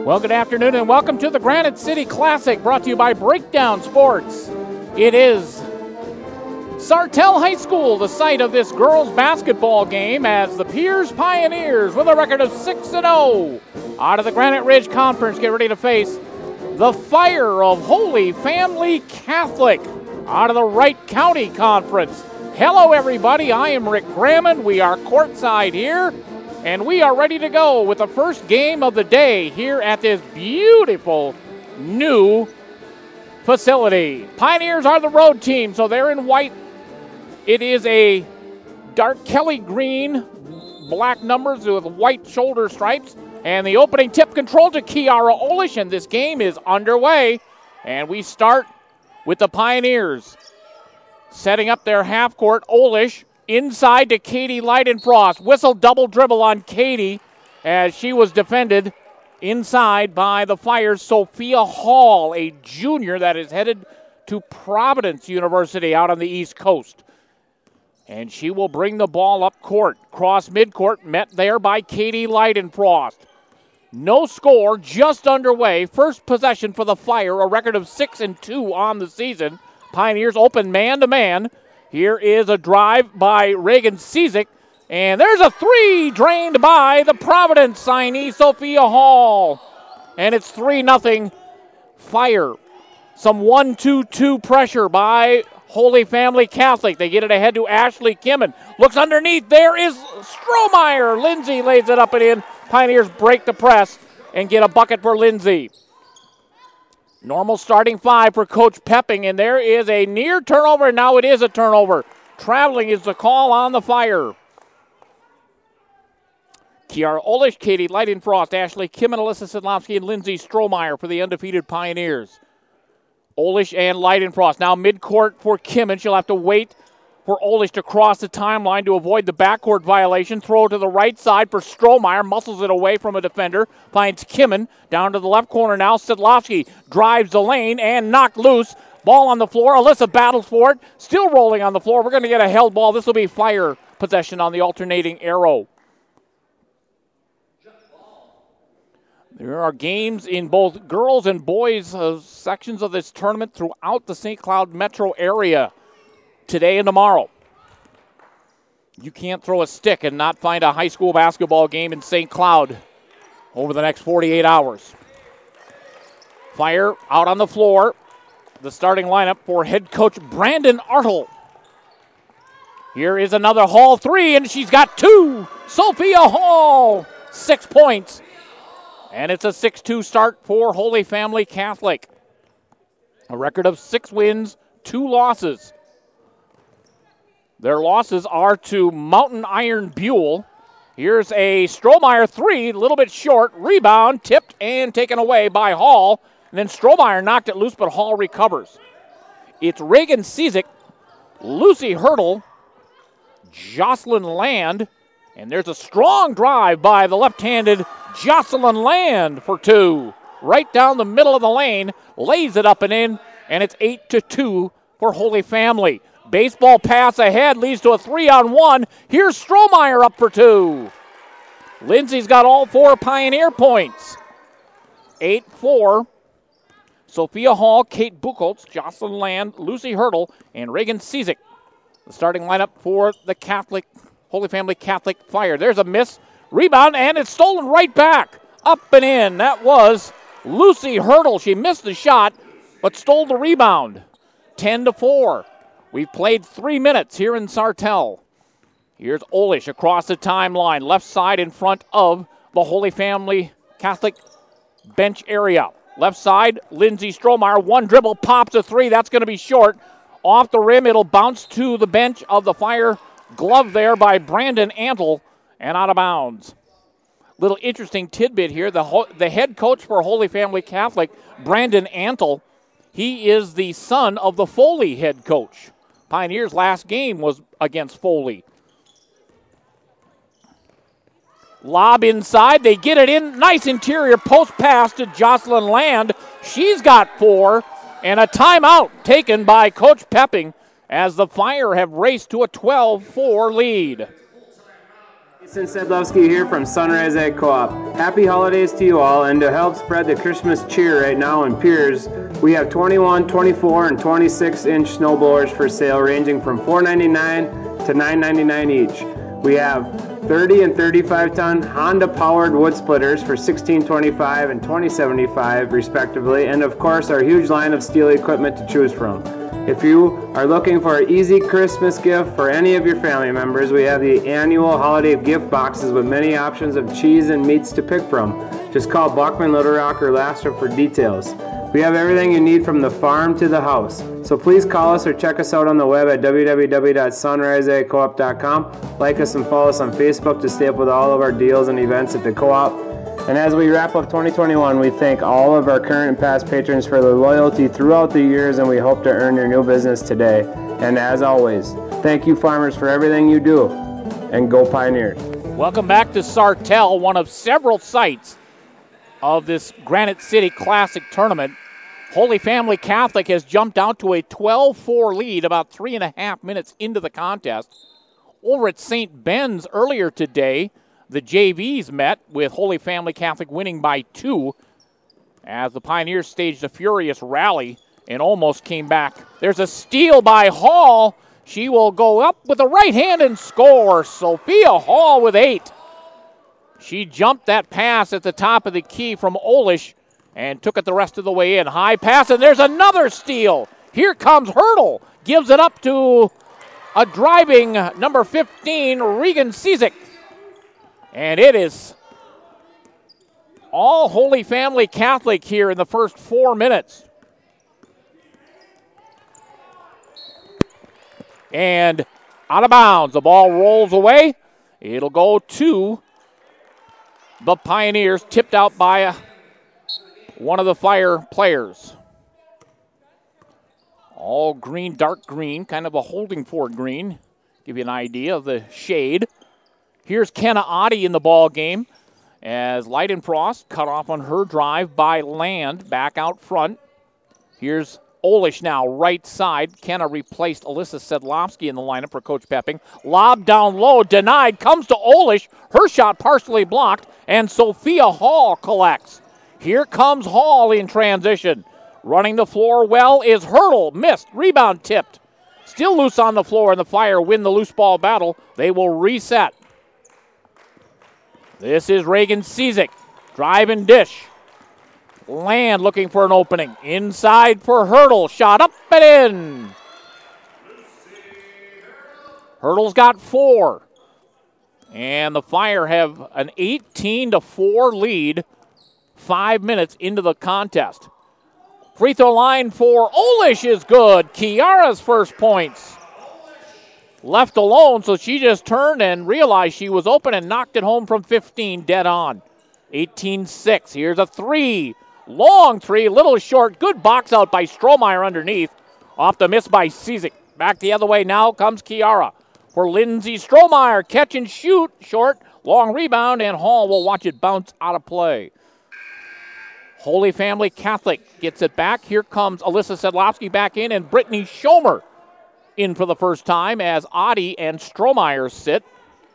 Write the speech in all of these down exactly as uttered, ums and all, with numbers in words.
Well, good afternoon and welcome to the Granite City Classic, brought to you by Breakdown Sports. It is Sartell High School, the site of this girls basketball game, as the Pierce Pioneers, with a record of six and oh, out of the Granite Ridge Conference, get ready to face the Fire of Holy Family Catholic out of the Wright County Conference. Hello, everybody. I am Rick Grammond. We are courtside here, and we are ready to go with the first game of the day here at this beautiful new facility. Pioneers are the road team, so they're in white. It is a dark Kelly green, black numbers with white shoulder stripes, and the opening tip control to Kiara Olish, and this game is underway. And we start with the Pioneers setting up their half court. Olish inside to Katie Leidenfrost. Whistle double dribble on Katie as she was defended inside by the Fire's Sophia Hall, a junior that is headed to Providence University out on the East Coast. And she will bring the ball up court. Cross midcourt, met there by Katie Leidenfrost. No score, just underway. First possession for the Fire, a record of six and two on the season. Pioneers open man-to-man. Here is a drive by Reagan Cizik, and there's a three drained by the Providence signee, Sophia Hall. And it's three nothing Fire. Some one two two pressure by Holy Family Catholic. They get it ahead to Ashley Kimmin. Looks underneath. There is Strohmeyer. Lindsay lays it up and in. Pioneers break the press and get a bucket for Lindsay. Normal starting five for Coach Pepping, and there is a near turnover, and now it is a turnover. Traveling is the call on the Fire. Kiara Olish, Katie Leidenfrost, Ashley Kimmin, Alyssa Sidlowski, and Lindsay Strohmeyer for the undefeated Pioneers. Olish and Leidenfrost now midcourt for Kimmin. She'll have to wait for Olish to cross the timeline to avoid the backcourt violation. Throw to the right side for Strohmeyer. Muscles it away from a defender. Finds Kimmin. Down to the left corner now. Sidlowski drives the lane and knocked loose. Ball on the floor. Alyssa battles for it. Still rolling on the floor. We're going to get a held ball. This will be Fire possession on the alternating arrow. There are games in both girls and boys uh, sections of this tournament throughout the Saint Cloud metro area today and tomorrow. You can't throw a stick and not find a high school basketball game in Saint Cloud over the next forty-eight hours. Fire out on the floor. The starting lineup for head coach Brandon Artle. Here is another Hall three, and she's got two. Sophia Hall, six points. And it's a six two start for Holy Family Catholic. A record of six wins, two losses. Their losses are to Mountain Iron Buell. Here's a Strohmeyer three, a little bit short. Rebound, tipped and taken away by Hall. And then Strohmeyer knocked it loose, but Hall recovers. It's Reagan Cizik, Lucy Hurdle, Jocelyn Land. And there's a strong drive by the left-handed Jocelyn Land for two. Right down the middle of the lane, lays it up and in, and it's eight to two for Holy Family. Baseball pass ahead leads to a three-on-one. Here's Strohmeyer up for two. Lindsay's got all four Pioneer points. eight four. Sophia Hall, Kate Buchholz, Jocelyn Land, Lucy Hurdle, and Reagan Cizik. The starting lineup for the Catholic, Holy Family Catholic Fire. There's a miss. Rebound, and it's stolen right back. Up and in. That was Lucy Hurdle. She missed the shot, but stole the rebound. ten to four. We've played three minutes here in Sartell. Here's Olish across the timeline, left side in front of the Holy Family Catholic bench area. Left side, Lindsay Strohmeyer, one dribble, pops a three. That's going to be short. Off the rim, it'll bounce to the bench of the Fire. Glove there by Brandon Antle, and out of bounds. Little interesting tidbit here. The, ho- the head coach for Holy Family Catholic, Brandon Antle, he is the son of the Foley head coach. Pioneers' last game was against Foley. Lob inside. They get it in. Nice interior post pass to Jocelyn Land. She's got four. And a timeout taken by Coach Pepping as the Fire have raced to a twelve four lead. Jason Sedlowski here from Sunrise Ag Co-op. Happy holidays to you all, and to help spread the Christmas cheer right now in Piers, we have twenty-one, twenty-four, and twenty-six inch snow blowers for sale ranging from four ninety-nine to nine ninety-nine each. We have thirty and thirty-five ton Honda powered wood splitters for sixteen twenty-five and twenty seventy-five respectively, and of course our huge line of steel equipment to choose from. If you are looking for an easy Christmas gift for any of your family members, we have the annual holiday gift boxes with many options of cheese and meats to pick from. Just call Buckman, Little Rock, or Lastra for details. We have everything you need from the farm to the house. So please call us or check us out on the web at w w w dot sunrise ag co op dot com. Like us and follow us on Facebook to stay up with all of our deals and events at the co-op. And as we wrap up twenty twenty-one, we thank all of our current and past patrons for their loyalty throughout the years, and we hope to earn your new business today. And as always, thank you farmers for everything you do, and go Pioneers. Welcome back to Sartell, one of several sites of this Granite City Classic tournament. Holy Family Catholic has jumped out to a twelve four lead about three and a half minutes into the contest. Over at Saint Ben's earlier today, the J Vs met with Holy Family Catholic winning by two as the Pioneers staged a furious rally and almost came back. There's a steal by Hall. She will go up with the right hand and score. Sophia Hall with eight. She jumped that pass at the top of the key from Olish and took it the rest of the way in. High pass, and there's another steal. Here comes Hurdle. Gives it up to a driving number fifteen, Regan Cizik. And it is all Holy Family Catholic here in the first four minutes. And out of bounds, the ball rolls away. It'll go to the Pioneers, tipped out by a, one of the Fire players. All green, dark green, kind of a holding forward green. Give you an idea of the shade. Here's Kenna Oddie in the ball game as Leidenfrost cut off on her drive by Land back out front. Here's Olish now, right side. Kenna replaced Alyssa Sedlowski in the lineup for Coach Pepping. Lob down low, denied, comes to Olish. Her shot partially blocked, and Sophia Hall collects. Here comes Hall in transition. Running the floor well is Hurdle, missed, rebound tipped. Still loose on the floor, and the Fire win the loose ball battle. They will reset. This is Reagan Cizik, drive and dish. Land looking for an opening. Inside for Hurdle, shot up and in. Hurdle's got four. And the Fire have an eighteen to four lead, five minutes into the contest. Free throw line for Olish is good. Kiara's first points. Left alone, so she just turned and realized she was open and knocked it home from fifteen, dead on. eighteen six. Here's a three. Long three, little short. Good box out by Strohmeyer underneath. Off the miss by Cizik. Back the other way now comes Kiara. For Lindsay Strohmeyer, catch and shoot. Short, long rebound, and Hall will watch it bounce out of play. Holy Family Catholic gets it back. Here comes Alyssa Sedlowski back in, and Brittany Schomer in for the first time as Oddie and Strohmeyer sit.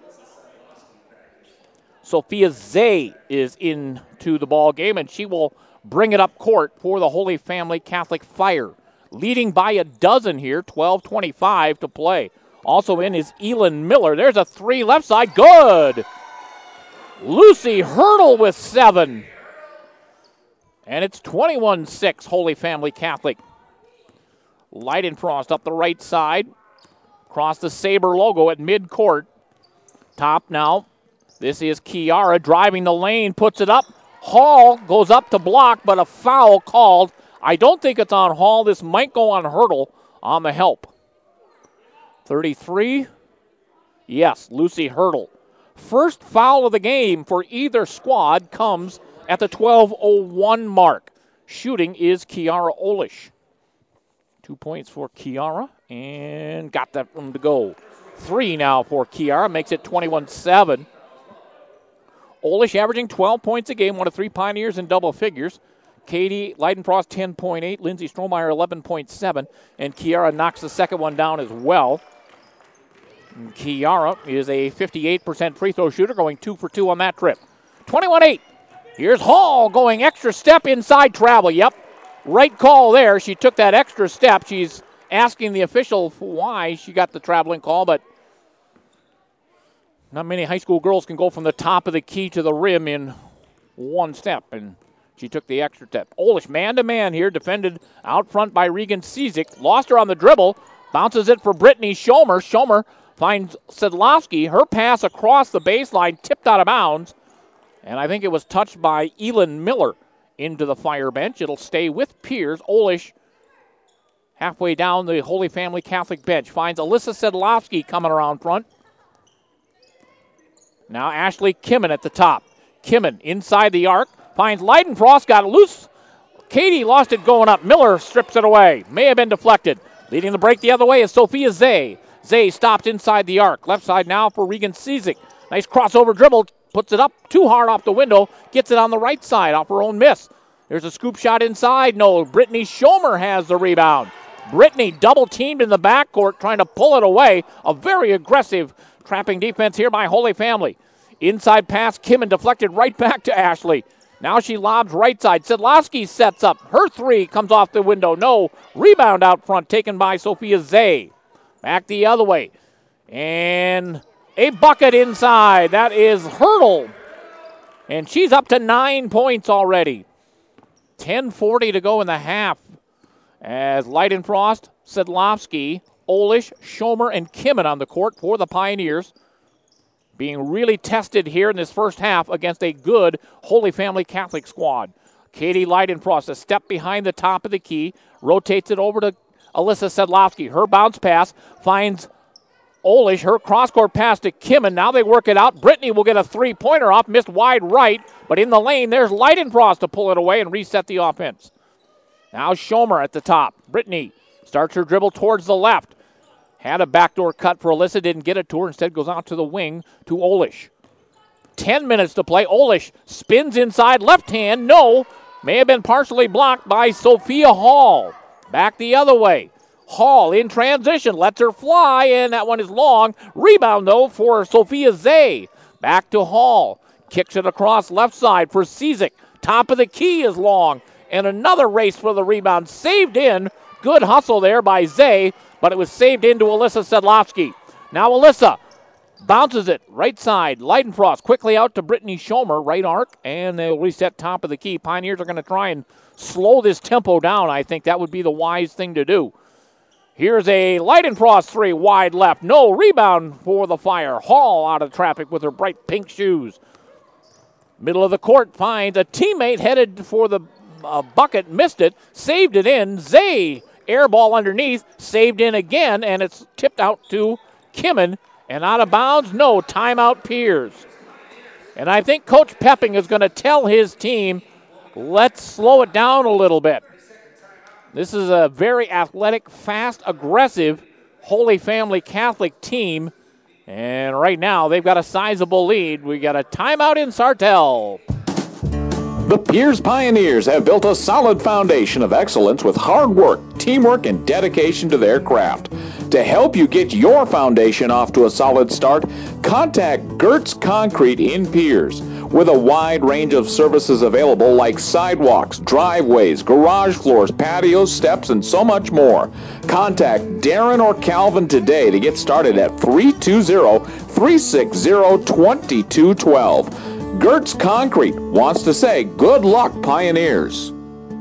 Sophia Zay is into the ball game, and she will bring it up court for the Holy Family Catholic Fire. Leading by a dozen here, twelve twenty-five to play. Also in is Elin Miller. There's a three left side. Good. Lucy Hurdle with seven. And it's twenty-one six, Holy Family Catholic. Leidenfrost up the right side. Across the Sabre logo at midcourt. Top now. This is Kiara driving the lane, puts it up. Hall goes up to block, but a foul called. I don't think it's on Hall. This might go on Hurdle on the help. thirty-three. Yes, Lucy Hurdle. First foul of the game for either squad comes at the twelve oh one mark. Shooting is Kiara Olish. Two points for Kiara, and got that one to go. Three now for Kiara, makes it twenty-one seven. Olish averaging twelve points a game, one of three Pioneers in double figures. Katie Leidenfrost, ten point eight. Lindsay Strohmeyer, eleven point seven. And Kiara knocks the second one down as well. Kiara is a fifty-eight percent free throw shooter, going two for two on that trip. twenty-one eight. Here's Hall going extra step inside travel. Yep, right call there. She took that extra step. She's asking the official why she got the traveling call, but not many high school girls can go from the top of the key to the rim in one step, and she took the extra step. Olish man-to-man here, defended out front by Regan Cizik. Lost her on the dribble, bounces it for Brittany Schomer. Schomer finds Sedlowski. Her pass across the baseline, tipped out of bounds, and I think it was touched by Elin Miller into the fire bench. It'll stay with Piers. Olish halfway down the Holy Family Catholic bench finds Alyssa Sedlowski coming around front. Now Ashley Kimmin at the top. Kimmin inside the arc. Finds Leidenfrost, got it loose. Katie lost it going up. Miller strips it away. May have been deflected. Leading the break the other way is Sophia Zay. Zay stopped inside the arc. Left side now for Regan Cizik. Nice crossover dribble. Puts it up too hard off the window. Gets it on the right side off her own miss. There's a scoop shot inside. No, Brittany Schomer has the rebound. Brittany double teamed in the backcourt trying to pull it away. A very aggressive trapping defense here by Holy Family. Inside pass, Kimmin deflected right back to Ashley. Now she lobs right side. Sedlowski sets up. Her three comes off the window. No. Rebound out front taken by Sophia Zay. Back the other way. And a bucket inside. That is Hurdle. And she's up to nine points already. ten forty to go in the half. As Leidenfrost, Sedlowski, Olish, Schomer, and Kimmin on the court for the Pioneers. Being really tested here in this first half against a good Holy Family Catholic squad. Katie Leidenfrost, a step behind the top of the key, rotates it over to Alyssa Sedlowski. Her bounce pass finds Olish. Her cross-court pass to Kimmin. Now they work it out. Brittany will get a three-pointer off, missed wide right, but in the lane, there's Leidenfrost to pull it away and reset the offense. Now Schomer at the top. Brittany starts her dribble towards the left. Had a backdoor cut for Alyssa, didn't get it to her. Instead goes out to the wing to Olish. Ten minutes to play. Olish spins inside, left hand, no. May have been partially blocked by Sophia Hall. Back the other way. Hall in transition, lets her fly, and that one is long. Rebound, though, for Sophia Zay. Back to Hall. Kicks it across left side for Cizik. Top of the key is long. And another race for the rebound. Saved in. Good hustle there by Zay, but it was saved into Alyssa Sedlowski. Now Alyssa bounces it right side. Leidenfrost quickly out to Brittany Schomer, right arc, and they'll reset top of the key. Pioneers are going to try and slow this tempo down. I think that would be the wise thing to do. Here's a Leidenfrost three, wide left. No, rebound for the Fire. Hall out of traffic with her bright pink shoes. Middle of the court finds a teammate headed for the uh, bucket, missed it, saved it in. Zay, air ball underneath, saved in again, and it's tipped out to Kimmin. And out of bounds, no, timeout Piers. And I think Coach Pepping is going to tell his team, let's slow it down a little bit. This is a very athletic, fast, aggressive Holy Family Catholic team. And right now, they've got a sizable lead. We got a timeout in Sartell. The Piers Pioneers have built a solid foundation of excellence with hard work, teamwork, and dedication to their craft. To help you get your foundation off to a solid start, contact Gertz Concrete in Piers. With a wide range of services available like sidewalks, driveways, garage floors, patios, steps, and so much more. Contact Darren or Calvin today to get started at three two zero, three six zero, two two one two. Gertz Concrete wants to say good luck, Pioneers.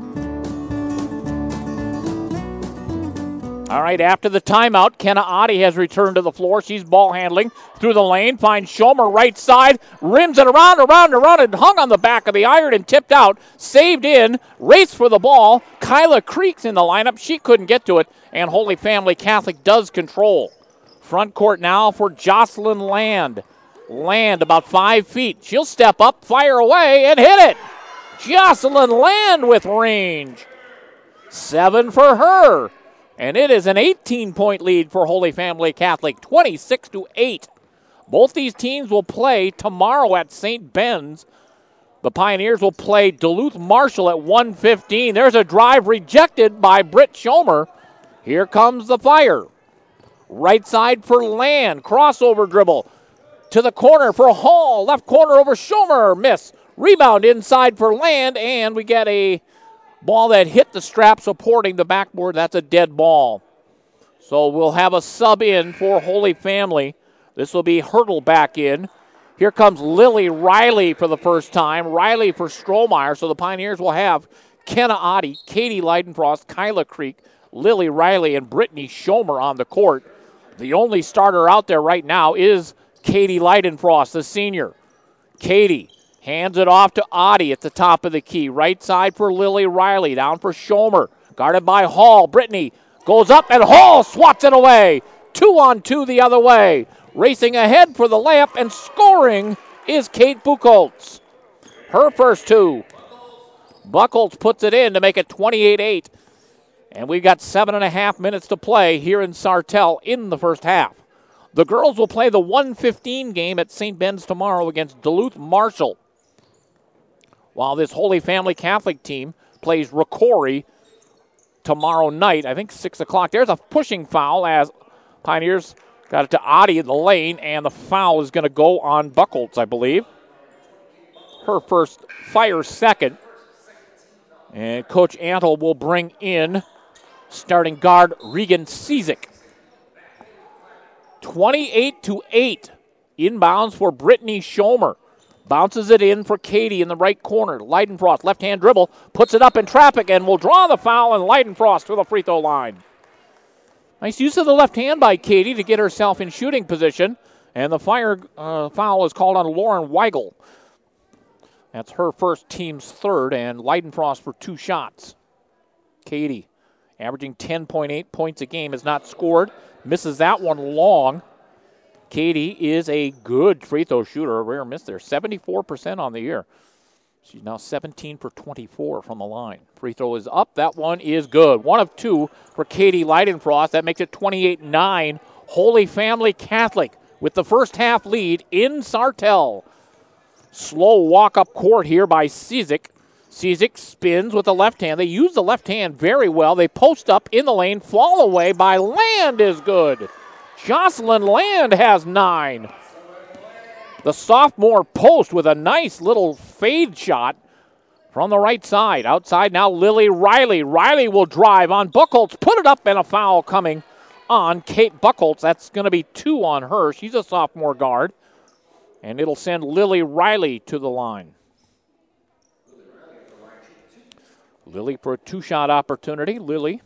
All right, after the timeout, Kenna Oddie has returned to the floor. She's ball handling through the lane, finds Schomer right side, rims it around, around, around, and hung on the back of the iron and tipped out, saved in, race for the ball. Kyla Creek's in the lineup. She couldn't get to it, and Holy Family Catholic does control. Front court now for Jocelyn Land. Land about five feet. She'll step up, fire away, and hit it. Jocelyn Land with range. Seven for her. And it is an eighteen-point lead for Holy Family Catholic, twenty-six to eight. Both these teams will play tomorrow at Saint Ben's. The Pioneers will play Duluth Marshall at one fifteen. There's a drive rejected by Britt Schomer. Here comes the Fire. Right side for Land. Crossover dribble. To the corner for Hall. Left corner over Schomer. Miss. Rebound inside for Land. And we get a ball that hit the strap supporting the backboard. That's a dead ball. So we'll have a sub in for Holy Family. This will be Hurdle back in. Here comes Lily Riley for the first time. Riley for Strohmeyer. So the Pioneers will have Kenna Oddie, Katie Leidenfrost, Kyla Creek, Lily Riley, and Brittany Schomer on the court. The only starter out there right now is Katie Leidenfrost, the senior. Katie hands it off to Oddie at the top of the key. Right side for Lily Riley. Down for Schomer. Guarded by Hall. Brittany goes up, and Hall swats it away. Two on two the other way. Racing ahead for the layup and scoring is Kate Buchholz. Her first two. Buchholz puts it in to make it twenty-eight eight. And we've got seven and a half minutes to play here in Sartell in the first half. The girls will play the one fifteen game at Saint Ben's tomorrow against Duluth Marshall, while this Holy Family Catholic team plays Rocori tomorrow night, I think six o'clock. There's a pushing foul as Pioneers got it to Oddie in the lane, and the foul is going to go on Buchholz, I believe. Her first, Fire second. And Coach Antle will bring in starting guard Regan Cizik. twenty-eight to eight. Inbounds for Brittany Schomer. Bounces it in for Katie in the right corner. Leidenfrost, left-hand dribble, puts it up in traffic and will draw the foul, and Leidenfrost to the free throw line. Nice use of the left hand by Katie to get herself in shooting position. And the fire uh, foul is called on Lauren Weigel. That's her first, team's third, and Leidenfrost for two shots. Katie, averaging ten point eight points a game, has not scored. Misses that one long. Katie is a good free throw shooter. A rare miss there. seventy-four percent on the year. She's now seventeen for twenty-four from the line. Free throw is up. That one is good. One of two for Katie Leidenfrost. That makes it twenty-eight nine. Holy Family Catholic with the first half lead in Sartell. Slow walk up court here by Cizik. Cizik spins with the left hand. They use the left hand very well. They post up in the lane. Fall away by Land is good. Jocelyn Land has nine. The sophomore post with a nice little fade shot from the right side. Outside now Lily Riley. Riley will drive on Buchholz. Put it up, and a foul coming on Kate Buchholz. That's going to be two on her. She's a sophomore guard. And it'll send Lily Riley to the line. Lily for a two-shot opportunity. Lily.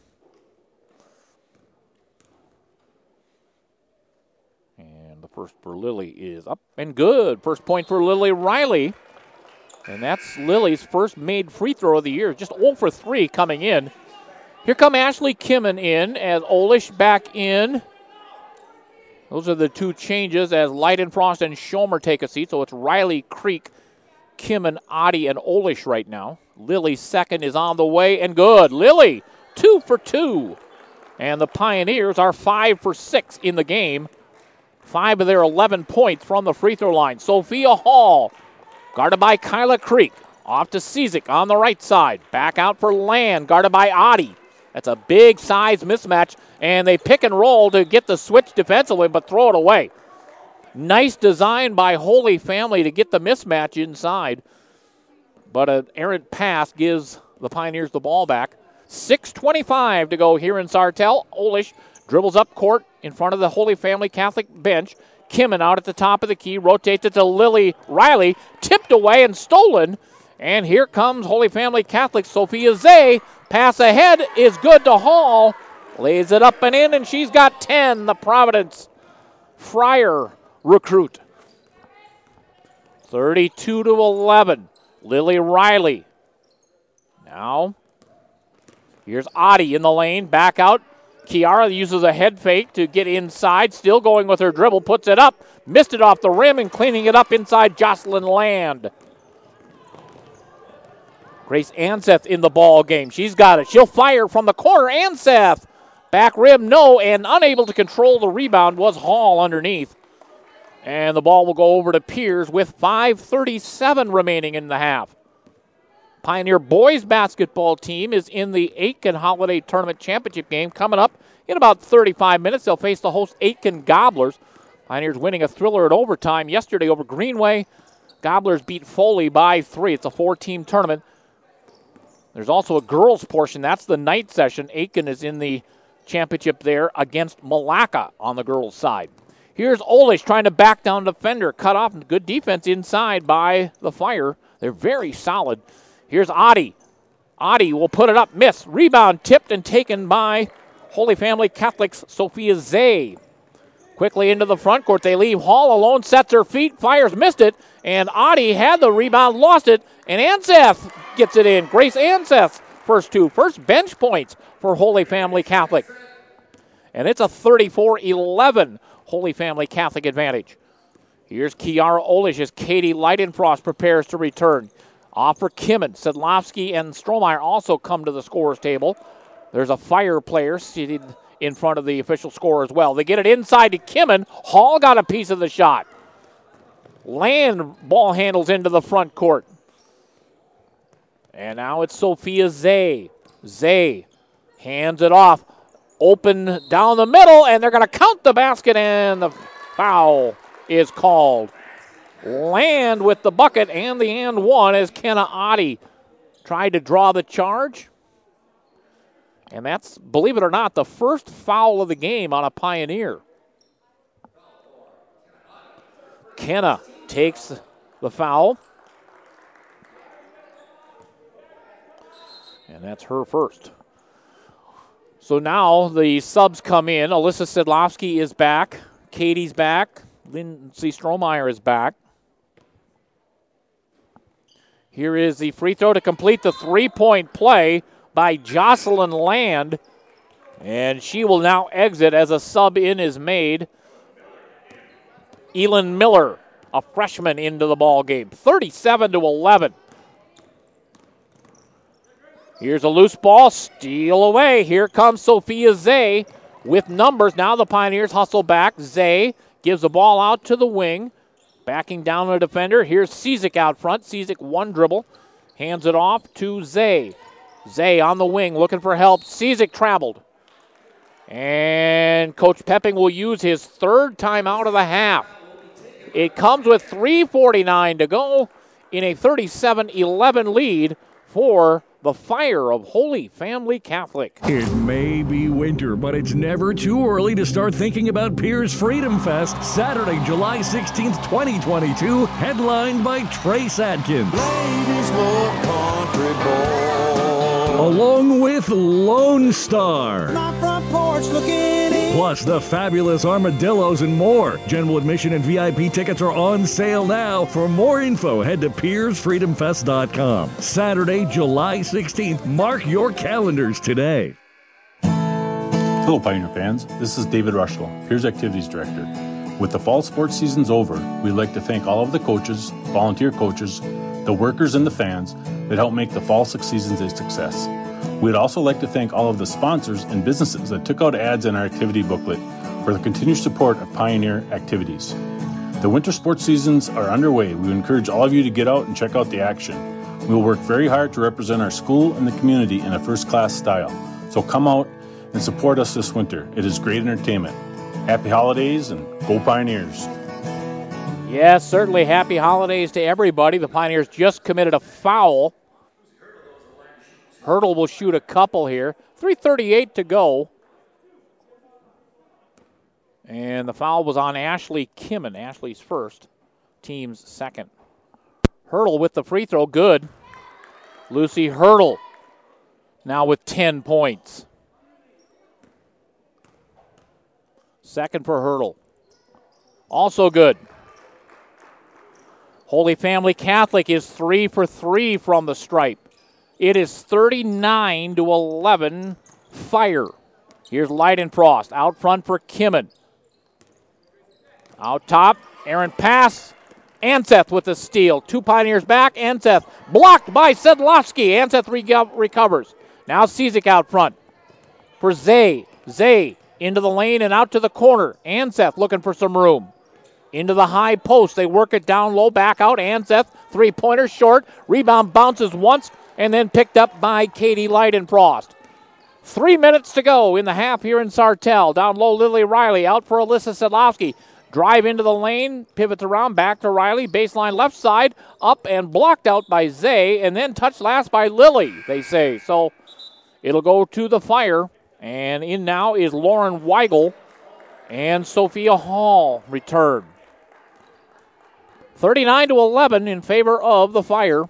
And the first for Lily is up and good. First point for Lily Riley. And that's Lily's first made free throw of the year. Just zero for three coming in. Here come Ashley Kimmen in as Olish back in. Those are the two changes as Leidenfrost and Schomer take a seat. So it's Riley, Creek, Kimmen, Oddie, and Olish right now. Lily's second is on the way and good. Lily, two for two. And the Pioneers are five for six in the game. Five of their eleven points from the free throw line. Sophia Hall, guarded by Kyla Creek. Off to Cizik on the right side. Back out for Land, guarded by Oddie. That's a big size mismatch, and they pick and roll to get the switch defensively, but throw it away. Nice design by Holy Family to get the mismatch inside, but an errant pass gives the Pioneers the ball back. six twenty-five to go here in Sartell. Olish dribbles up court in front of the Holy Family Catholic bench. Kimmen out at the top of the key, rotates it to Lily Riley, tipped away and stolen. And here comes Holy Family Catholic, Sophia Zay. Pass ahead is good to Hall. Lays it up and in, and she's got ten, the Providence Friar recruit. thirty-two to eleven. Lily Riley. Now, here's Oddie in the lane, back out. Kiara uses a head fake to get inside, still going with her dribble, puts it up, missed it off the rim, and cleaning it up inside Jocelyn Land. Grace Anseth in the ball game. She's got it. She'll fire from the corner. Anseth. Back rim, no, and unable to control the rebound was Hall underneath. And the ball will go over to Piers with five thirty-seven remaining in the half. Pioneer boys basketball team is in the Aiken Holiday Tournament Championship game coming up In about thirty-five minutes, they'll face the host Aitkin Gobblers. Pioneers winning a thriller at overtime yesterday over Greenway. Gobblers beat Foley by three. It's a four-team tournament. There's also a girls' portion. That's the night session. Aitkin is in the championship there against Malacca on the girls' side. Here's Olish trying to back down defender. Cut off. Good defense inside by the Fire. They're very solid. Here's Adi. Adi will put it up. Miss. Rebound tipped and taken by Holy Family Catholic's Sophia Zay. Quickly into the front court. They leave Hall alone. Sets her feet. Fires missed it. And Adi had the rebound. Lost it. And Anseth gets it in. Grace Anseth first two. First bench points for Holy Family Catholic. And it's a thirty-four eleven Holy Family Catholic advantage. Here's Kiara Olish as Katie Leidenfrost prepares to return. Off for Kimmen. Sedlowski and Strohmeyer also come to the scorer's table. There's a Fire player seated in front of the official scorer as well. They get it inside to Kimmen. Hall got a piece of the shot. Land ball handles into the front court. And now it's Sophia Zay. Zay hands it off. Open down the middle, and they're going to count the basket, and the foul is called. Land with the bucket and the and one as Kenna Adi tried to draw the charge. And that's, believe it or not, the first foul of the game on a Pioneer. Kenna takes the foul. And that's her first. So now the subs come in. Alyssa Sedlowski is back. Katie's back. Lindsay Strohmeyer is back. Here is the free throw to complete the three-point play by Jocelyn Land. And she will now exit as a sub in is made. Elin Miller, a freshman, into the ball game. thirty-seven to eleven. Here's a loose ball, steal away. Here comes Sophia Zay with numbers. Now the Pioneers hustle back. Zay gives the ball out to the wing. Backing down the defender. Here's Cizik out front. Cizik one dribble. Hands it off to Zay. Zay on the wing looking for help. Cizik traveled. And Coach Pepping will use his third timeout of the half. It comes with three forty-nine to go in a thirty-seven eleven lead for the Fire of Holy Family Catholic. It may be winter, but it's never too early to start thinking about Pierce Freedom Fest, Saturday, July sixteenth, twenty twenty-two, headlined by Trace Adkins. Ladies love country boy. Along with Lone Star. My front porch looking in. Plus the fabulous Armadillos and more. General admission and V I P tickets are on sale now. For more info, head to piers freedom fest dot com. Saturday, July sixteenth. Mark your calendars today. Hello, Pioneer fans. This is David Rushlow, Piers Activities Director. With the fall sports seasons over, we'd like to thank all of the coaches, volunteer coaches, the workers, and the fans that help make the fall six seasons a success. We'd also like to thank all of the sponsors and businesses that took out ads in our activity booklet for the continued support of Pioneer activities. The winter sports seasons are underway. We encourage all of you to get out and check out the action. We will work very hard to represent our school and the community in a first-class style. So come out and support us this winter. It is great entertainment. Happy holidays and go Pioneers. Yes, certainly happy holidays to everybody. The Pioneers just committed a foul. Hurdle will shoot a couple here. three thirty-eight to go. And the foul was on Ashley Kimmen. Ashley's first, team's second. Hurdle with the free throw, good. Lucy Hurdle now with ten points. Second for Hurdle. Also good. Holy Family Catholic is three for three from the stripe. It is thirty-nine to eleven Fire. Here's Leidenfrost out front for Kimmen. Out top, Aaron pass. Anseth with the steal. Two Pioneers back. Anseth blocked by Sedlowski. Anseth re- recovers. Now Cizik out front for Zay. Zay into the lane and out to the corner. Anseth looking for some room. Into the high post. They work it down low, back out. Anseth, three-pointer short. Rebound bounces once and then picked up by Katie Leidenfrost. Three minutes to go in the half here in Sartell. Down low, Lily Riley out for Alyssa Sedlowski. Drive into the lane, pivots around, back to Riley. Baseline left side, up and blocked out by Zay, and then touched last by Lily, they say. So it'll go to the Fire. And in now is Lauren Weigel and Sophia Hall return. thirty-nine to eleven in favor of the Fire.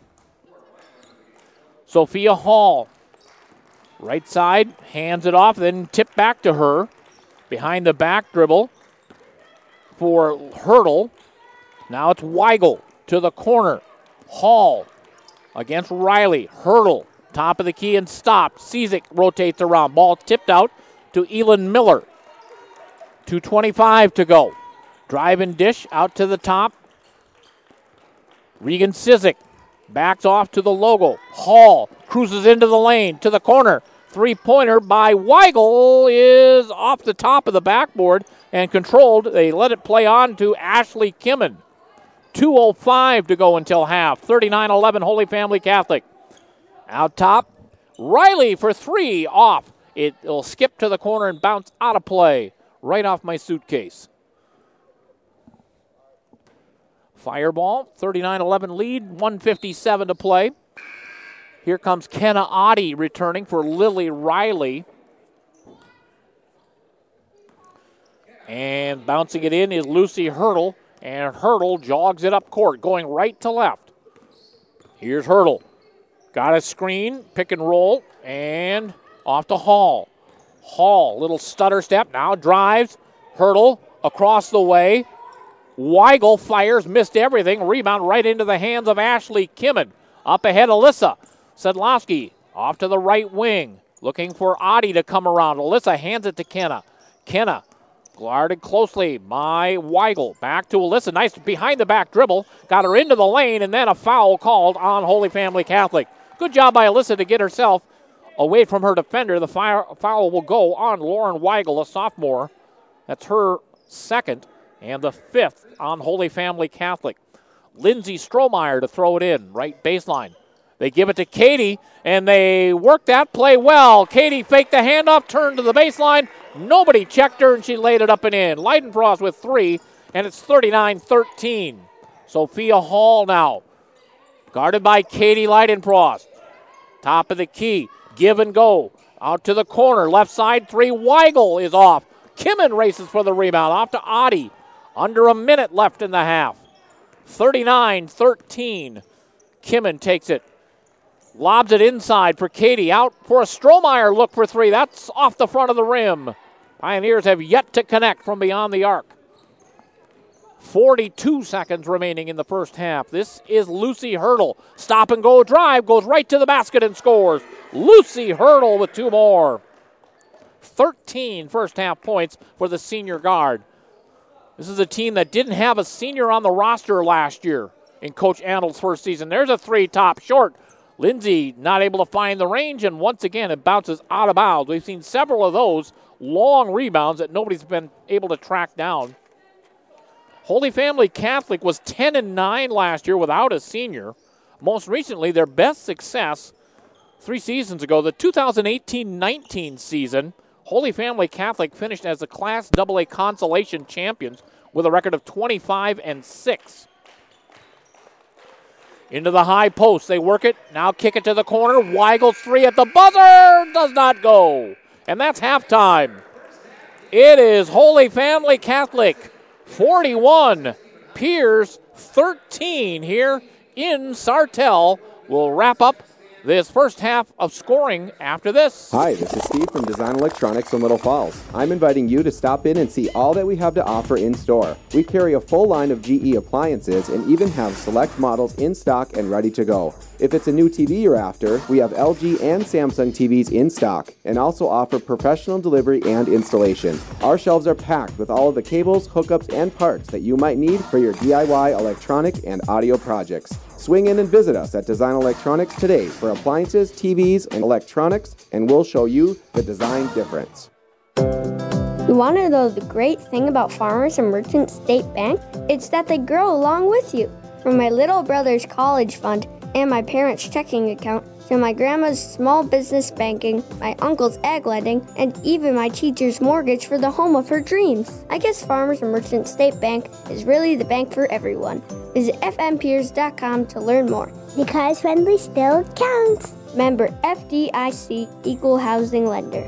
Sophia Hall, right side, hands it off, then tip back to her. Behind the back dribble for Hurdle. Now it's Weigel to the corner. Hall against Riley. Hurdle, top of the key and stopped. Cizik rotates around. Ball tipped out to Elin Miller. two twenty-five to go. Drive and dish out to the top. Regan Cizik backs off to the logo. Hall cruises into the lane to the corner. Three-pointer by Weigel is off the top of the backboard and controlled. They let it play on to Ashley Kimmen. two oh five to go until half. thirty-nine eleven Holy Family Catholic. Out top, Riley for three off. It will skip to the corner and bounce out of play. Right off my suitcase. Fireball, thirty-nine eleven lead, one fifty-seven to play. Here comes Kenna Oddie returning for Lily Riley. And bouncing it in is Lucy Hurdle. And Hurdle jogs it up court, going right to left. Here's Hurdle. Got a screen, pick and roll, and off to Hall. Hall, little stutter step, now drives. Hurdle across the way. Weigel fires, missed everything. Rebound right into the hands of Ashley Kimmen. Up ahead, Alyssa Sedlowski off to the right wing. Looking for Oddie to come around. Alyssa hands it to Kenna. Kenna guarded closely by Weigel. Back to Alyssa. Nice behind the back dribble. Got her into the lane, and then a foul called on Holy Family Catholic. Good job by Alyssa to get herself away from her defender. The foul will go on Lauren Weigel, a sophomore. That's her second, and the fifth on Holy Family Catholic. Lindsay Strohmeyer to throw it in, right baseline. They give it to Katie, and they work that play well. Katie faked the handoff, turned to the baseline. Nobody checked her, and she laid it up and in. Leidenfrost with three, and it's thirty-nine thirteen. Sophia Hall now, guarded by Katie Leidenfrost. Top of the key, give and go. Out to the corner, left side three. Weigel is off. Kimmen races for the rebound, off to Oddie. Under a minute left in the half. thirty-nine thirteen. Kimmen takes it. Lobs it inside for Katie. Out for a Strohmeyer look for three. That's off the front of the rim. Pioneers have yet to connect from beyond the arc. forty-two seconds remaining in the first half. This is Lucy Hurdle. Stop and go drive. Goes right to the basket and scores. Lucy Hurdle with two more. thirteen first half points for the senior guard. This is a team that didn't have a senior on the roster last year in Coach Andel's first season. There's a three, top short. Lindsay not able to find the range, and once again it bounces out of bounds. We've seen several of those long rebounds that nobody's been able to track down. Holy Family Catholic was ten and nine last year without a senior. Most recently, their best success three seasons ago, the two thousand eighteen nineteen season, Holy Family Catholic finished as the Class double A consolation champions with a record of twenty-five and six. Into the high post, they work it, now kick it to the corner. Weigel's three at the buzzer, does not go. And that's halftime. It is Holy Family Catholic forty-one, Piers thirteen here in Sartell. We'll wrap up this first half of scoring after this. Hi, this is Steve from Design Electronics in Little Falls. I'm inviting you to stop in and see all that we have to offer in store. We carry a full line of G E appliances and even have select models in stock and ready to go. If it's a new T V you're after, we have L G and Samsung T Vs in stock and also offer professional delivery and installation. Our shelves are packed with all of the cables, hookups, and parts that you might need for your D I Y electronic and audio projects. Swing in and visit us at Design Electronics today for appliances, T Vs, and electronics, and we'll show you the design difference. You want to know the great thing about Farmers and Merchant State Bank? It's that they grow along with you. For my little brother's college fund, and my parents' checking account to my grandma's small business banking, my uncle's ag lending, and even my teacher's mortgage for the home of her dreams. I guess Farmers and Merchant State Bank is really the bank for everyone. Visit f m peers dot com to learn more. Because friendly still counts. Member F D I C, Equal Housing Lender.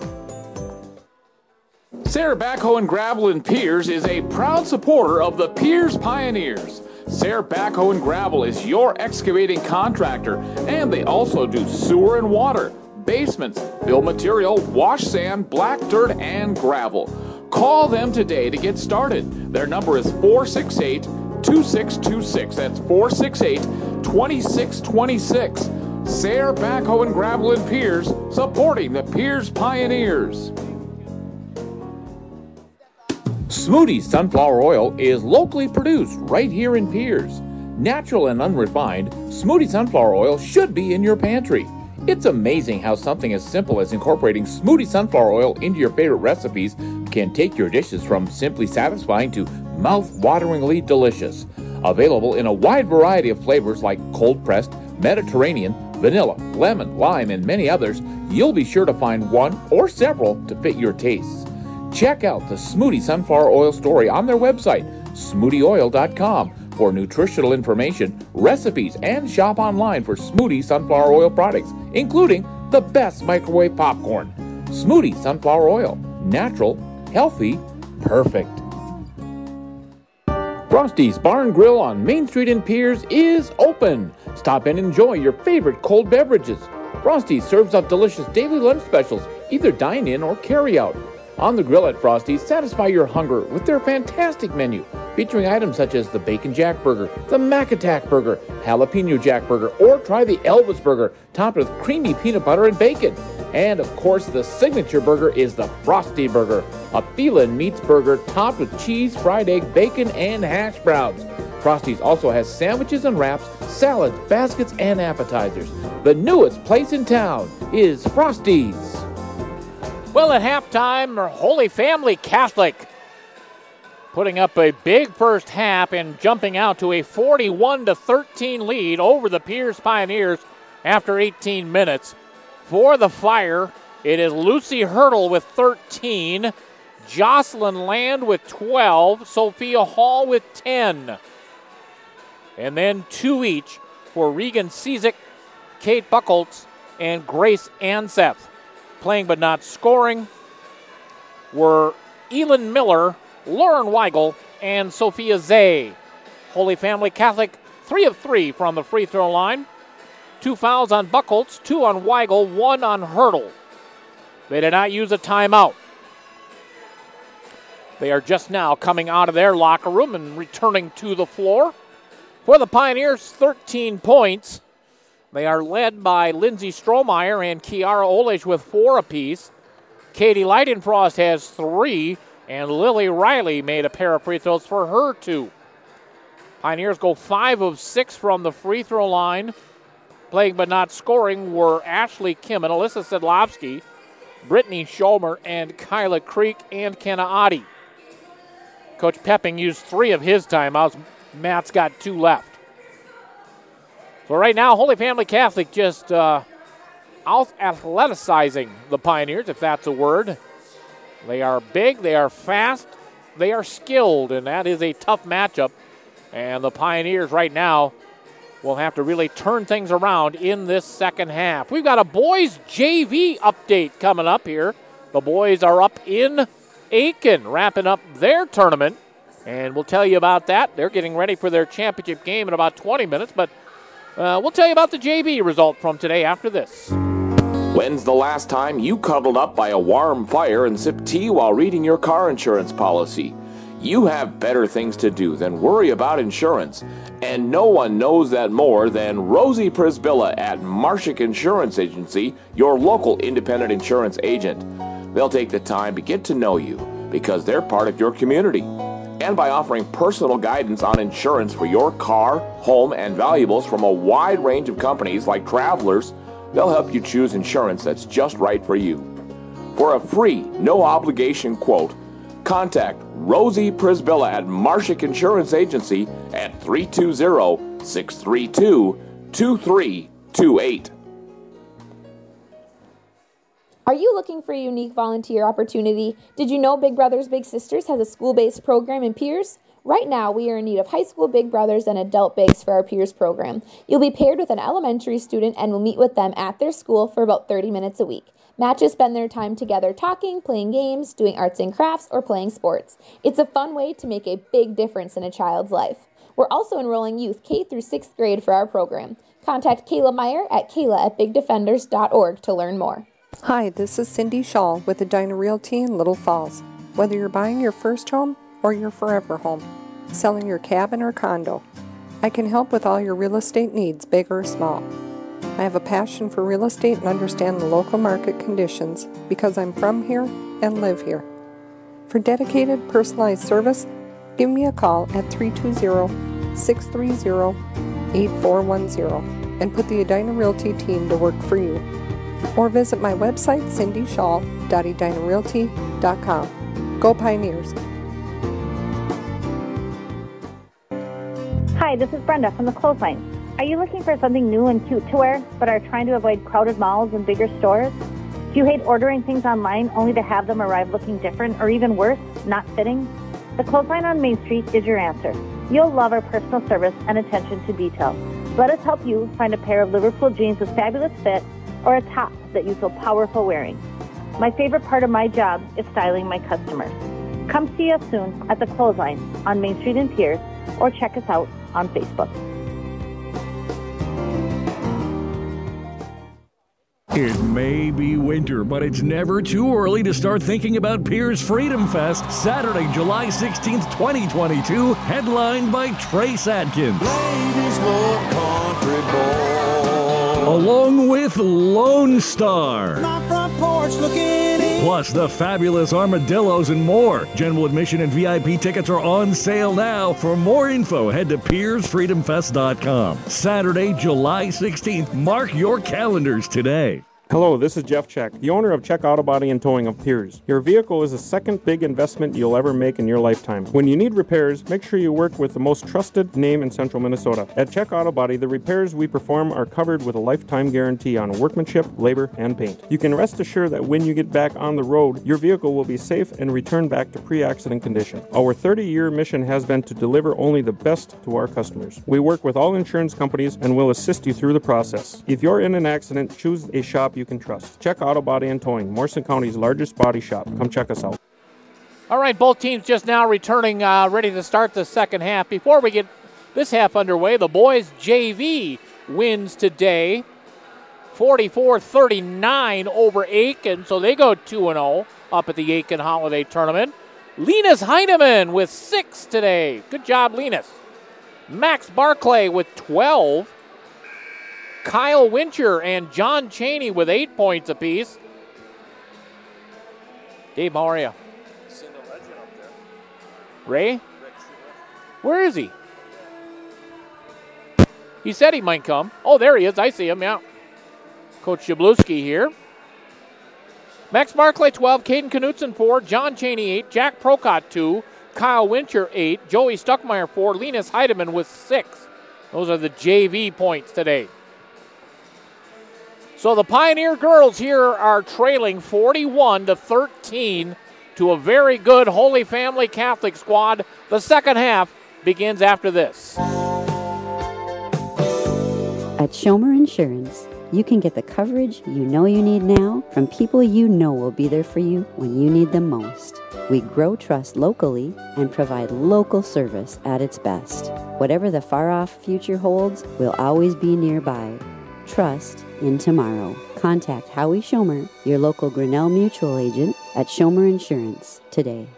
Sayre Backhoe and Gravel in Pierz is a proud supporter of the Pierz Pioneers. Sayre Backhoe and Gravel is your excavating contractor, and they also do sewer and water, basements, fill material, wash sand, black dirt, and gravel. Call them today to get started. Their number is four six eight, two six two six. That's four six eight, two six two six. Sayre Backhoe and Gravel in Pierz, supporting the Pierz Pioneers. Smootie's Sunflower Oil is locally produced right here in Pierz. Natural and unrefined, Smoothie Sunflower Oil should be in your pantry. It's amazing how something as simple as incorporating Smoothie Sunflower Oil into your favorite recipes can take your dishes from simply satisfying to mouth-wateringly delicious. Available in a wide variety of flavors like cold-pressed, Mediterranean, vanilla, lemon, lime, and many others, you'll be sure to find one or several to fit your tastes. Check out the Smoothie Sunflower Oil story on their website, smoothie oil dot com, for nutritional information, recipes, and shop online for Smoothie Sunflower Oil products, including the best microwave popcorn. Smoothie Sunflower Oil. Natural, healthy, perfect. Frosty's Bar and Grill on Main Street in Pierz is open. Stop and enjoy your favorite cold beverages. Frosty's serves up delicious daily lunch specials, either dine in or carry out. On the grill at Frosty's, satisfy your hunger with their fantastic menu, featuring items such as the Bacon Jack Burger, the Mac Attack Burger, Jalapeno Jack Burger, or try the Elvis Burger, topped with creamy peanut butter and bacon. And of course, the signature burger is the Frosty Burger, a filet meats burger topped with cheese, fried egg, bacon, and hash browns. Frosty's also has sandwiches and wraps, salads, baskets, and appetizers. The newest place in town is Frosty's. Well, at halftime, Holy Family Catholic putting up a big first half and jumping out to a forty-one to thirteen lead over the Pierz Pioneers after eighteen minutes. For the Fire, it is Lucy Hurdle with thirteen, Jocelyn Land with twelve, Sophia Hall with ten. And then two each for Regan Cizik, Kate Buckholtz, and Grace Anseth. Playing but not scoring were Elin Miller, Lauren Weigel, and Sophia Zay. Holy Family Catholic, three of three from the free throw line. Two fouls on Buckholtz, two on Weigel, one on Hurdle. They did not use a timeout. They are just now coming out of their locker room and returning to the floor. For the Pioneers, thirteen points. They are led by Lindsay Strohmeyer and Kiara Olish with four apiece. Katie Leidenfrost has three, and Lily Riley made a pair of free throws for her two. Pioneers go five of six from the free throw line. Playing but not scoring were Ashley Kim and Alyssa Sedlovsky, Brittany Schomer, and Kyla Creek and Kenna Adi. Coach Pepping used three of his timeouts. Matt's got two left. So right now, Holy Family Catholic just uh, out-athleticizing the Pioneers, if that's a word. They are big, they are fast, they are skilled, and that is a tough matchup. And the Pioneers right now will have to really turn things around in this second half. We've got a boys J V update coming up here. The boys are up in Aiken, wrapping up their tournament, and we'll tell you about that. They're getting ready for their championship game in about twenty minutes, but Uh, we'll tell you about the J V result from today after this. When's the last time you cuddled up by a warm fire and sipped tea while reading your car insurance policy? You have better things to do than worry about insurance, and no one knows that more than Rosie Prisbilla at Marshak Insurance Agency, your local independent insurance agent. They'll take the time to get to know you because they're part of your community. And by offering personal guidance on insurance for your car, home, and valuables from a wide range of companies like Travelers, they'll help you choose insurance that's just right for you. For a free, no-obligation quote, contact Rosie Prisbilla at Marshak Insurance Agency at three two zero, six three two, two three two eight. Are you looking for a unique volunteer opportunity? Did you know Big Brothers Big Sisters has a school-based program in Pierce? Right now, we are in need of high school Big Brothers and adult Bigs for our Pierce program. You'll be paired with an elementary student and will meet with them at their school for about thirty minutes a week. Matches spend their time together talking, playing games, doing arts and crafts, or playing sports. It's a fun way to make a big difference in a child's life. We're also enrolling youth K through sixth grade for our program. Contact Kayla Meyer at kayla at big defenders dot org to learn more. Hi, this is Cindy Shaw with Edina Realty in Little Falls. Whether you're buying your first home or your forever home, selling your cabin or condo, I can help with all your real estate needs, big or small. I have a passion for real estate and understand the local market conditions because I'm from here and live here. For dedicated, personalized service, give me a call at three two zero, six three zero, eight four one zero and put the Edina Realty team to work for you. Or visit my website, cindy shaw dot edina realty dot com. Go Pioneers! Hi, this is Brenda from the Clothesline. Are you looking for something new and cute to wear, but are trying to avoid crowded malls and bigger stores? Do you hate ordering things online only to have them arrive looking different, or even worse, not fitting? The Clothesline on Main Street is your answer. You'll love our personal service and attention to detail. Let us help you find a pair of Liverpool jeans with fabulous fit, or a top that you feel powerful wearing. My favorite part of my job is styling my customers. Come see us soon at the Clothesline on Main Street in Pierce, or check us out on Facebook. It may be winter, but it's never too early to start thinking about Pierce Freedom Fest, Saturday, July sixteenth, twenty twenty-two, headlined by Trace Adkins. Ladies love country boy. Along with Lone Star. My front porch looking in. Plus the fabulous Armadillos and more. General admission and V I P tickets are on sale now. For more info, head to piers freedom fest dot com. Saturday, July sixteenth. Mark your calendars today. Hello, this is Jeff Check, the owner of Check Auto Body and Towing of Piers. Your vehicle is the second big investment you'll ever make in your lifetime. When you need repairs, make sure you work with the most trusted name in central Minnesota. At Check Auto Body, the repairs we perform are covered with a lifetime guarantee on workmanship, labor, and paint. You can rest assured that when you get back on the road, your vehicle will be safe and returned back to pre-accident condition. Our thirty-year mission has been to deliver only the best to our customers. We work with all insurance companies and will assist you through the process. If you're in an accident, choose a shop you can trust. Check Auto Body and Towing, Morrison County's largest body shop. Come check us out. All right, both teams just now returning, uh, ready to start the second half. Before we get this half underway, the boys J V wins today, forty-four thirty-nine over Aiken, so they go two and oh up at the Aiken Holiday Tournament. Linus Heineman with six today. Good job, Linus. Max Barclay with twelve. Kyle Wincher and John Cheney with eight points apiece. Dave, how are you? Ray? Where is he? He said he might come. Oh, there he is. I see him, yeah. Coach Jablowski here. Max Barclay, twelve. Caden Knutson, four. John Cheney, eight. Jack Procott, two. Kyle Wincher, eight. Joey Stuckmeyer, four. Linus Heidemann with six. Those are the J V points today. So the Pioneer girls here are trailing forty-one to thirteen to a very good Holy Family Catholic squad. The second half begins after this. At Schomer Insurance, you can get the coverage you know you need now from people you know will be there for you when you need them most. We grow trust locally and provide local service at its best. Whatever the far-off future holds, we'll always be nearby. Trust in tomorrow. Contact Howie Schomer, your local Grinnell Mutual agent at Schomer Insurance today.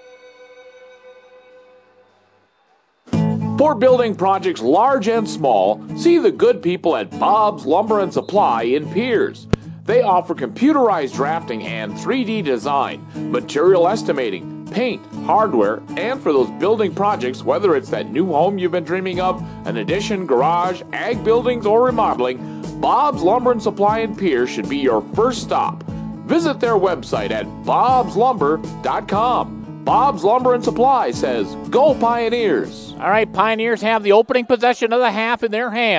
For building projects large and small, see the good people at Bob's Lumber and Supply in Pierce. They offer computerized drafting and three D design, material estimating, paint, hardware, and for those building projects, whether it's that new home you've been dreaming of, an addition, garage, ag buildings, or remodeling, Bob's Lumber and Supply in Pierce should be your first stop. Visit their website at bobs lumber dot com. Bob's Lumber and Supply says, go Pioneers. All right, Pioneers have the opening possession of the half in their hands.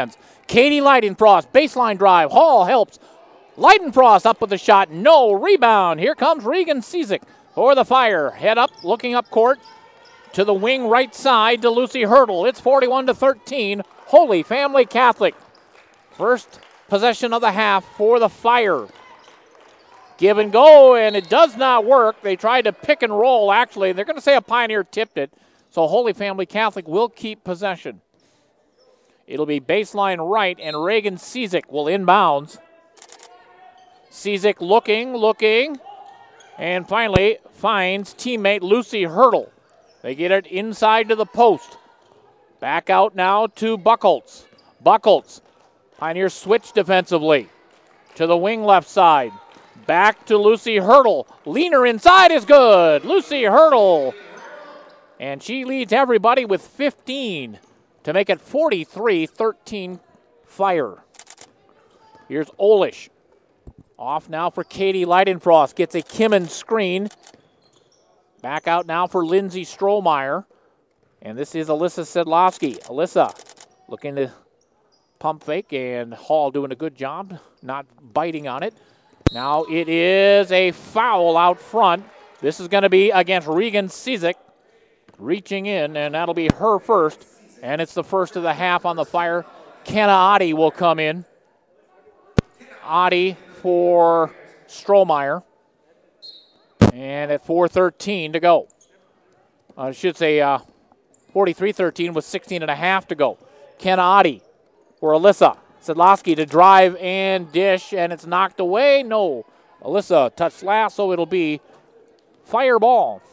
Katie Leidenfrost, baseline drive. Hall helps. Leidenfrost up with the shot. No rebound. Here comes Regan Cizik for the Fire. Head up, looking up court to the wing right side to Lucy Hurdle. It's forty-one to thirteen. Holy Family Catholic. First possession of the half for the Fire. Give and go, and it does not work. They tried to pick and roll, actually. They're going to say a Pioneer tipped it, so Holy Family Catholic will keep possession. It'll be baseline right, and Reagan Cizik will inbounds. Cizik looking, looking, and finally finds teammate Lucy Hurdle. They get it inside to the post. Back out now to Buckholtz. Buckholtz. Pioneers switch defensively to the wing left side. Back to Lucy Hurdle. Leaner inside is good. Lucy Hurdle. And she leads everybody with fifteen to make it forty-three thirteen Fire. Here's Olish. Off now for Katie Leidenfrost. Gets a Kimmen screen. Back out now for Lindsay Strohmeyer. And this is Alyssa Sedlowski. Alyssa looking to pump fake, and Hall doing a good job, not biting on it. Now it is a foul out front. This is going to be against Regan Cizik. Reaching in, and that'll be her first. And it's the first of the half on the Fire. Kenna Oddie will come in. Oddie for Strohmeyer. And at four thirteen to go. I should say uh, forty-three thirteen with sixteen and a half to go. Kenna Oddie for Alyssa Sedlowski to drive and dish, and it's knocked away. No. Alyssa touched last, so it'll be Fire ball.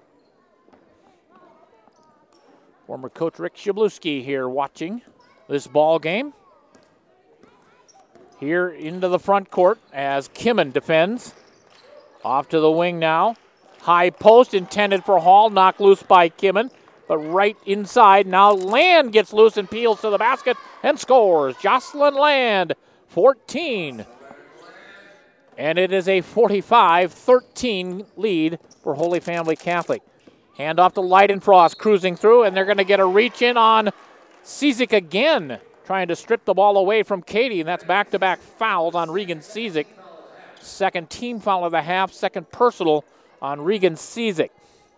Former coach Rick Shabluski here watching this ball game. Here into the front court as Kimmen defends. Off to the wing now. High post intended for Hall, knocked loose by Kimmen, but right inside. Now Land gets loose and peels to the basket and scores. Jocelyn Land, fourteen. And it is a forty-five thirteen lead for Holy Family Catholic. Hand off to Leidenfrost, cruising through, and they're going to get a reach in on Cizik again, trying to strip the ball away from Katie, and that's back-to-back fouls on Regan Cizik. Second team foul of the half, second personal on Regan Cizik.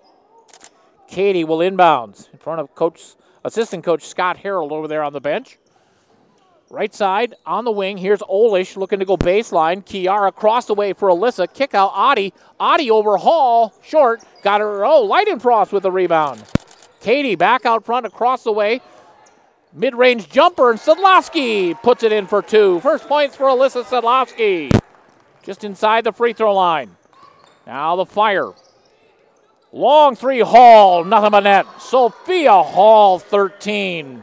Katie will inbounds in front of coach, assistant coach Scott Harold over there on the bench. Right side on the wing. Here's Olish looking to go baseline. Kiara cross the way for Alyssa. Kick out Oddie. Oddie over Hall. Short. Got her. Oh, Leidenfrost with the rebound. Katie back out front across the way. Mid-range jumper, and Sedlowski puts it in for two. First points for Alyssa Sedlowski. Just inside the free throw line. Now the Fire. Long three, Hall. Nothing but net. Sophia Hall, thirteen.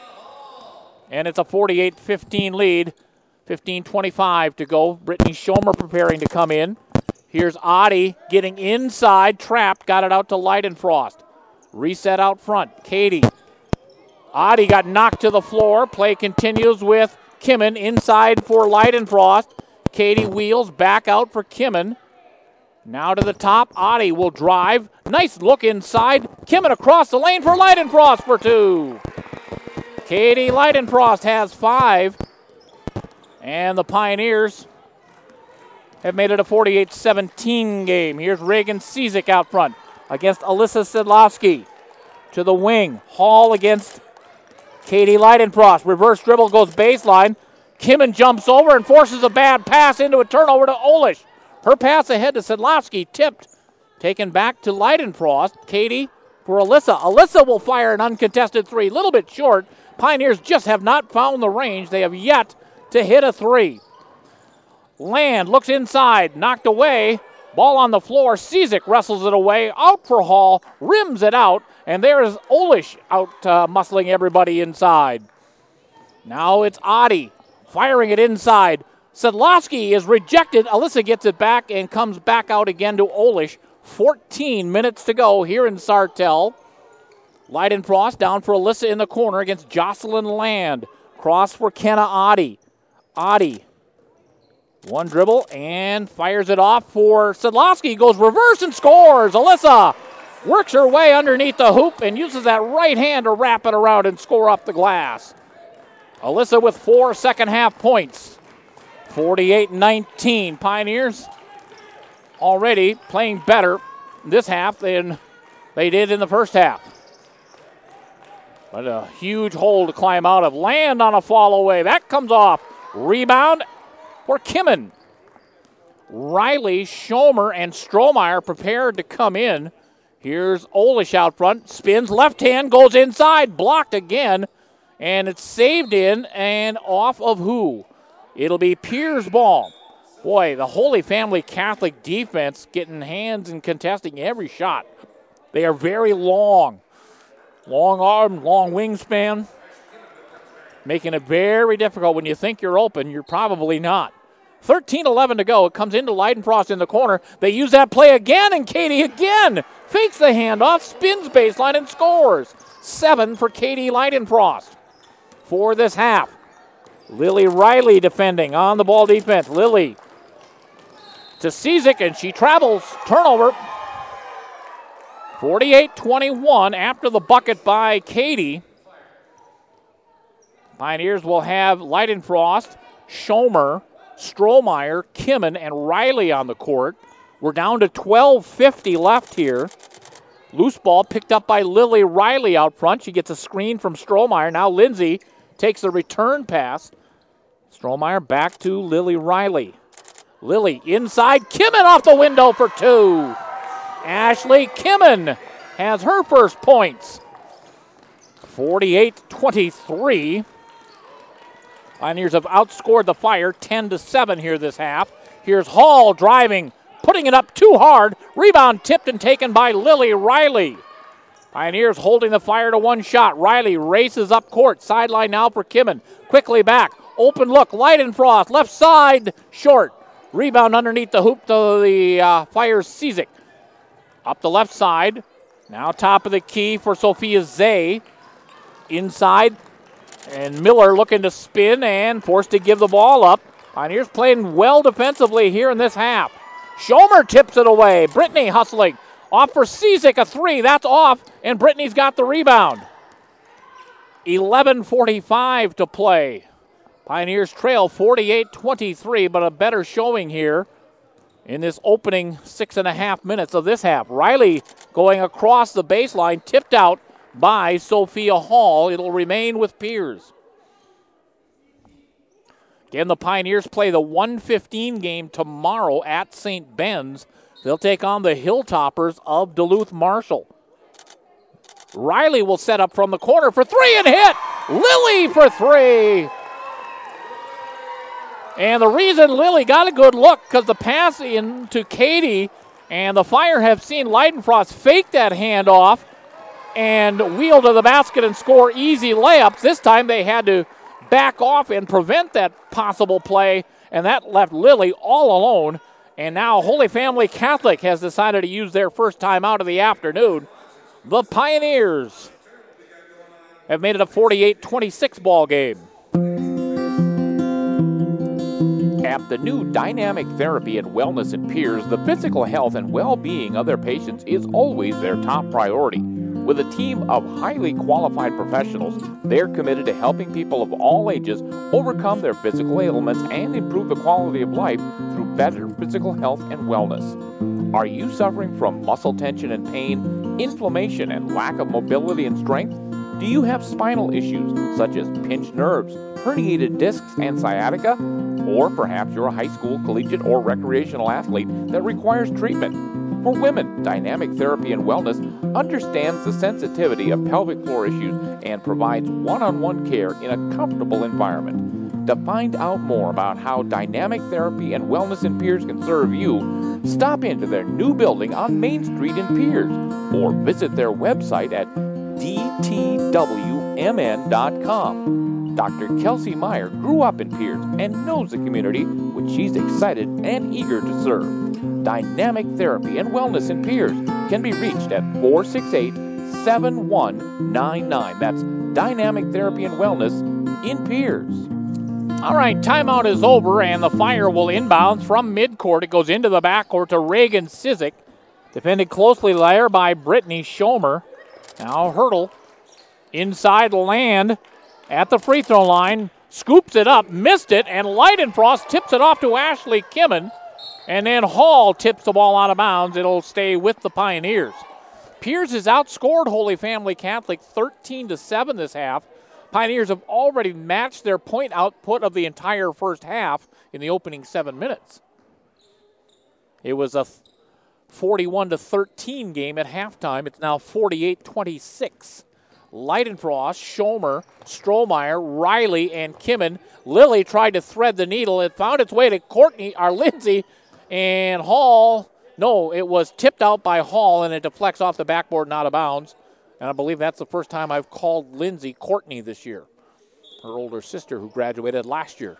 And it's a forty-eight fifteen lead. fifteen twenty-five to go. Brittany Schomer preparing to come in. Here's Oddie getting inside. Trapped. Got it out to Leidenfrost. Reset out front. Katie. Oddie got knocked to the floor. Play continues with Kimmen inside for Leidenfrost. Katie wheels back out for Kimmen. Now to the top. Oddie will drive. Nice look inside. Kimmen across the lane for Leidenfrost for two. Katie Leidenfrost has five. And the Pioneers have made it a forty-eight seventeen game. Here's Reagan Cizik out front against Alyssa Sedlowski. To the wing. Hall against Katie Leidenfrost. Reverse dribble goes baseline. Kimmen jumps over and forces a bad pass into a turnover to Olish. Her pass ahead to Sedlowski. Tipped. Taken back to Leidenfrost. Katie for Alyssa. Alyssa will fire an uncontested three. Little bit short. Pioneers just have not found the range. They have yet to hit a three. Land looks inside. Knocked away. Ball on the floor. Cizik wrestles it away. Out for Hall. Rims it out. And there is Olish out uh, muscling everybody inside. Now it's Oddie firing it inside. Sedlowski is rejected. Alyssa gets it back and comes back out again to Olish. fourteen minutes to go here in Sartell. Leidenfrost down for Alyssa in the corner against Jocelyn Land. Cross for Kenna Oddie. Oddie. One dribble and fires it off for Sedlowski. Goes reverse and scores. Alyssa works her way underneath the hoop and uses that right hand to wrap it around and score up the glass. Alyssa with four second half points. forty-eight nineteen. Pioneers already playing better this half than they did in the first half. But a huge hole to climb out of. Land on a fall away. That comes off. Rebound for Kimmin. Riley, Schomer, and Strohmeyer prepared to come in. Here's Olish out front. Spins left hand, goes inside. Blocked again. And it's saved in and off of who? It'll be Pier's ball. Boy, the Holy Family Catholic defense getting hands and contesting every shot. They are very long. Long arm, long wingspan. Making it very difficult. When you think you're open, you're probably not. thirteen eleven to go. It comes into Leidenfrost in the corner. They use that play again, and Katie again fakes the handoff, spins baseline, and scores. Seven for Katie Leidenfrost for this half. Lily Riley defending on the ball defense. Lily to Cizik, and she travels. Turnover. forty-eight twenty-one after the bucket by Katie. Pioneers will have Leidenfrost, Schomer, Strohmeyer, Kimmin, and Riley on the court. We're down to twelve fifty left here. Loose ball picked up by Lily Riley out front. She gets a screen from Strohmeyer. Now Lindsay takes the return pass. Strohmeyer back to Lily Riley. Lily inside. Kimmin off the window for two. Ashley Kimmin has her first points. forty-eight twenty-three. Pioneers have outscored the Fire ten to seven here this half. Here's Hall driving, putting it up too hard. Rebound tipped and taken by Lily Riley. Pioneers holding the Fire to one shot. Riley races up court. Sideline now for Kimmin. Quickly back. Open look. Leidenfrost. Left side. Short. Rebound underneath the hoop to the uh, Fire's Cizik. Up the left side. Now top of the key for Sophia Zay. Inside. And Miller looking to spin and forced to give the ball up. Pioneers playing well defensively here in this half. Schomer tips it away. Brittany hustling. Off for Cizik, a three. That's off, and Brittany's got the rebound. eleven forty-five to play. Pioneers trail forty-eight twenty-three, but a better showing here in this opening six and a half minutes of this half. Riley going across the baseline, tipped out by Sophia Hall. It'll remain with Piers. Again, the Pioneers play the one fifteen game tomorrow at Saint Ben's. They'll take on the Hilltoppers of Duluth Marshall. Riley will set up from the corner for three and hit. Lily for three. And the reason Lily got a good look because the pass in to Katie, and the Fire have seen Leidenfrost fake that handoff and wheel to the basket and score easy layups. This time they had to back off and prevent that possible play, and that left Lily all alone. And now Holy Family Catholic has decided to use their first time out of the afternoon. The Pioneers have made it a forty-eight twenty-six ball game. At the new Dynamic Therapy and Wellness in Piers, the physical health and well-being of their patients is always their top priority. With a team of highly qualified professionals, they're committed to helping people of all ages overcome their physical ailments and improve the quality of life through better physical health and wellness. Are you suffering from muscle tension and pain, inflammation, and lack of mobility and strength? Do you have spinal issues such as pinched nerves, herniated discs, and sciatica? Or perhaps you're a high school, collegiate, or recreational athlete that requires treatment. For women, Dynamic Therapy and Wellness understands the sensitivity of pelvic floor issues and provides one-on-one care in a comfortable environment. To find out more about how Dynamic Therapy and Wellness in Piers can serve you, stop into their new building on Main Street in Piers or visit their website at d t w m n dot com. Doctor Kelsey Meyer grew up in Piers and knows the community, which she's excited and eager to serve. Dynamic Therapy and Wellness in Piers can be reached at four six eight, seven one nine nine. That's Dynamic Therapy and Wellness in Piers. All right, timeout is over, and the Fire will inbound from midcourt. It goes into the backcourt to Reagan Cizik, defended closely there by Brittany Schomer. Now Hurdle inside Land at the free throw line. scoops it up, missed it, and Leidenfrost tips it off to Ashley Kimmen. And then Hall tips the ball out of bounds. It'll stay with the Pioneers. Piers has outscored Holy Family Catholic thirteen to seven this half. Pioneers have already matched their point output of the entire first half in the opening seven minutes. It was a forty-one to thirteen game at halftime. It's now forty-eight twenty-six. Leidenfrost, Schomer, Strohmeyer, Riley, and Kimmen. Lilly tried to thread the needle. It found its way to Courtney, or Lindsay, and Hall. No, it was tipped out by Hall, and it deflects off the backboard and out of bounds. And I believe that's the first time I've called Lindsay Courtney this year, her older sister who graduated last year.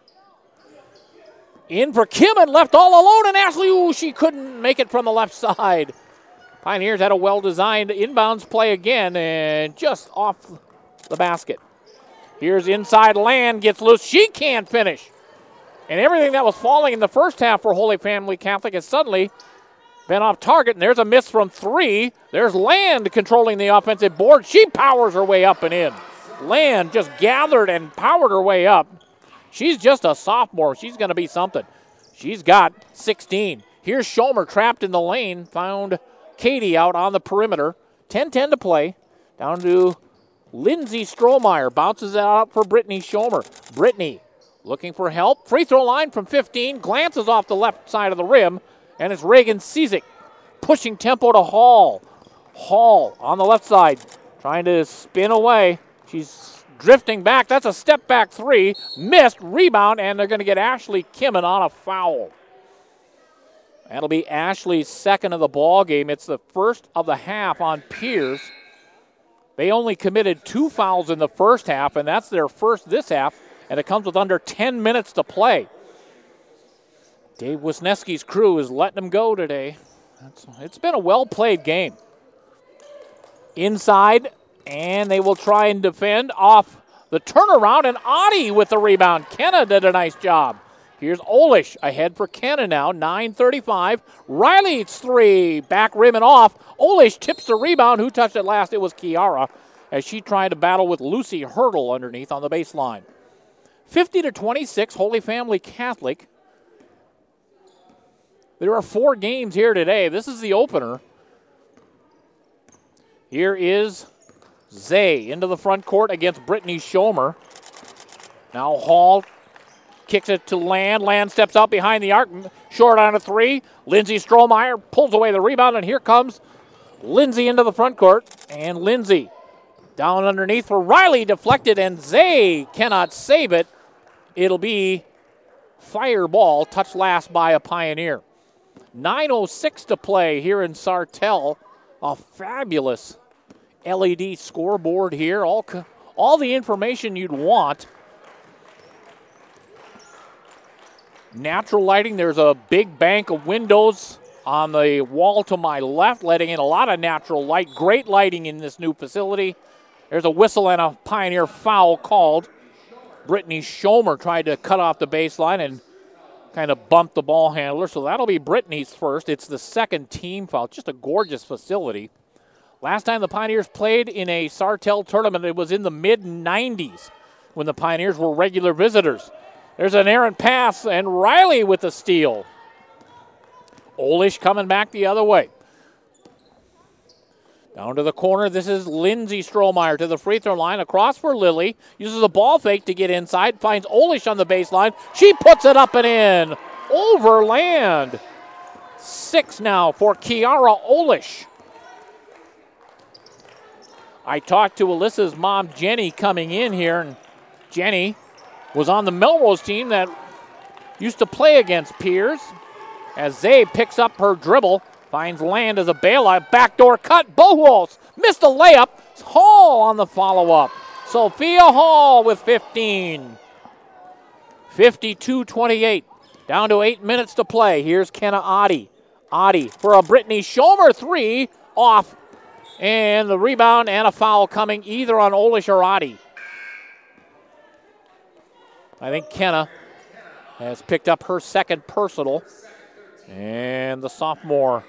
In for Kimmen, left all alone, and Ashley, ooh, she couldn't make it from the left side. Pioneers had a well-designed inbounds play again, and just off the basket. Here's inside Land, gets loose. She can't finish. And everything that was falling in the first half for Holy Family Catholic has suddenly been off target, and there's a miss from three. There's Land controlling the offensive board. She powers her way up and in. Land just gathered and powered her way up. She's just a sophomore. She's going to be something. She's got sixteen. Here's Schomer trapped in the lane. Found Katie out on the perimeter. ten ten to play. Down to Lindsay Strohmeyer. Bounces it out for Brittany Schomer. Brittany looking for help. Free throw line from fifteen. Glances off the left side of the rim. And it's Reagan Cizik pushing tempo to Hall. Hall on the left side trying to spin away. She's drifting back. That's a step back three. Missed. Rebound. And they're going to get Ashley Kimmen on a foul. That'll be Ashley's second of the ball game. It's the first of the half on Piers. They only committed two fouls in the first half, and that's their first this half, and it comes with under ten minutes to play. Dave Wisniewski's crew is letting them go today. That's, it's been a well-played game. Inside, and they will try and defend off the turnaround, and Adi with the rebound. Kenna did a nice job. Here's Olish ahead for Kenna now, nine thirty-five. Riley's three, back rim and off. Olish tips the rebound. Who touched it last? It was Kiara, as she tried to battle with Lucy Hurdle underneath on the baseline. fifty to twenty-six, Holy Family Catholic. There are four games here today. This is the opener. Here is Zay into the front court against Brittany Schomer. Now Hall kicks it to Land. Land steps out behind the arc. Short on a three. Lindsay Strohmeyer pulls away the rebound, and here comes Lindsay into the front court. And Lindsay down underneath for Riley, deflected, and Zay cannot save it. It'll be fireball, touched last by a Pioneer. nine oh six to play here in Sartell. A fabulous L E D scoreboard here. All, all the information you'd want. Natural lighting. There's a big bank of windows on the wall to my left, letting in a lot of natural light. Great lighting in this new facility. There's a whistle and a Pioneer foul called. Brittany Schomer tried to cut off the baseline and kind of bumped the ball handler, so that'll be Brittany's first. It's the second team foul. Just a gorgeous facility. Last time the Pioneers played in a Sartell tournament, it was in the mid nineties when the Pioneers were regular visitors. There's an errant pass, and Riley with the steal. Olish coming back the other way. Down to the corner, this is Lindsay Strohmeyer to the free throw line. Across for Lilly. Uses a ball fake to get inside. Finds Olish on the baseline. She puts it up and in. Over Land. Six now for Kiara Olish. I talked to Alyssa's mom, Jenny, coming in here, and Jenny was on the Melrose team that used to play against Piers. As Zay picks up her dribble, finds Land as a bailout. Backdoor cut. Bohos missed a layup. Hall on the follow-up. Sophia Hall with fifteen. fifty-two twenty-eight. Down to eight minutes to play. Here's Kenna Adi. Adi for a Brittany Schomer three. Off. And the rebound and a foul coming either on Olish or Adi. I think Kenna has picked up her second personal. And the sophomore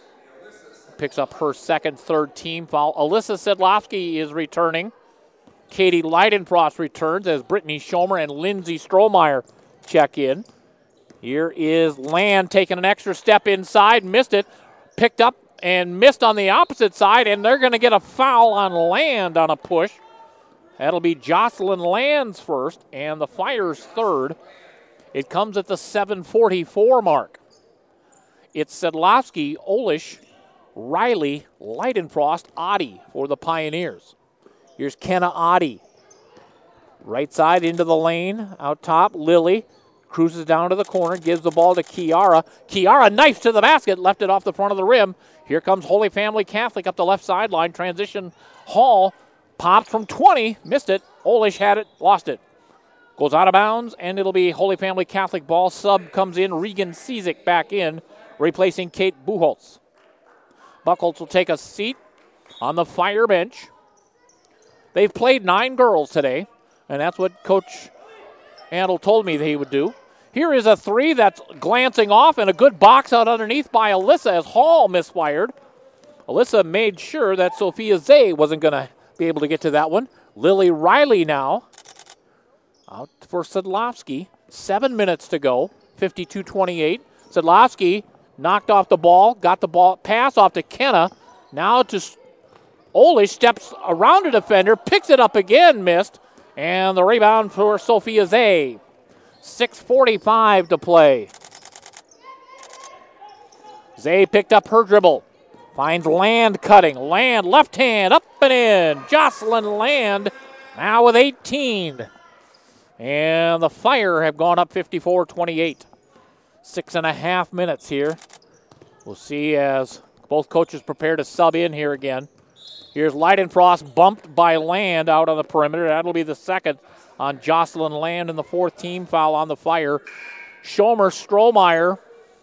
picks up her second, third team foul. Alyssa Sedlowski is returning Katie Leidenfrost returns as Brittany Schomer and Lindsay Strohmeyer check in. Here is Land taking an extra step inside, missed it, picked up and missed on the opposite side, and they're going to get a foul on Land on a push. That'll be Jocelyn Land's first and the Fire's third. It comes at the seven forty-four mark. It's Sedlowski, Olish, Riley, Leidenfrost, Oddie for the Pioneers. Here's Kenna Oddie. Right side into the lane, out top, Lily. Cruises down to the corner, gives the ball to Kiara. Kiara knifes to the basket, left it off the front of the rim. Here comes Holy Family Catholic up the left sideline. Transition, Hall pops from twenty, missed it. Olish had it, lost it. Goes out of bounds, and it'll be Holy Family Catholic ball. Sub comes in, Regan Cizik back in, replacing Kate Buchholz. Buchholz will take a seat on the Fire bench. They've played nine girls today, and that's what Coach Handel told me that he would do. Here is a three that's glancing off, and a good box out underneath by Alyssa as Hall misfired. Alyssa made sure that Sophia Zay wasn't going to be able to get to that one. Lily Riley now out for Sedlowski. Seven minutes to go, fifty-two twenty-eight. Sedlowski knocked off the ball, got the ball, pass off to Kenna. Now to Olish, steps around a defender, picks it up again, missed. And the rebound for Sophia Zay. six forty-five to play. Zay picked up her dribble. Finds Land cutting. Land, left hand, up and in. Jocelyn Land now with eighteen. And the Fire have gone up fifty-four twenty-eight. Six and a half minutes here. We'll see as both coaches prepare to sub in here again. Here's Leidenfrost bumped by Land out on the perimeter. That'll be the second on Jocelyn Land and the fourth team foul on the Fire. Schomer, Strohmeyer.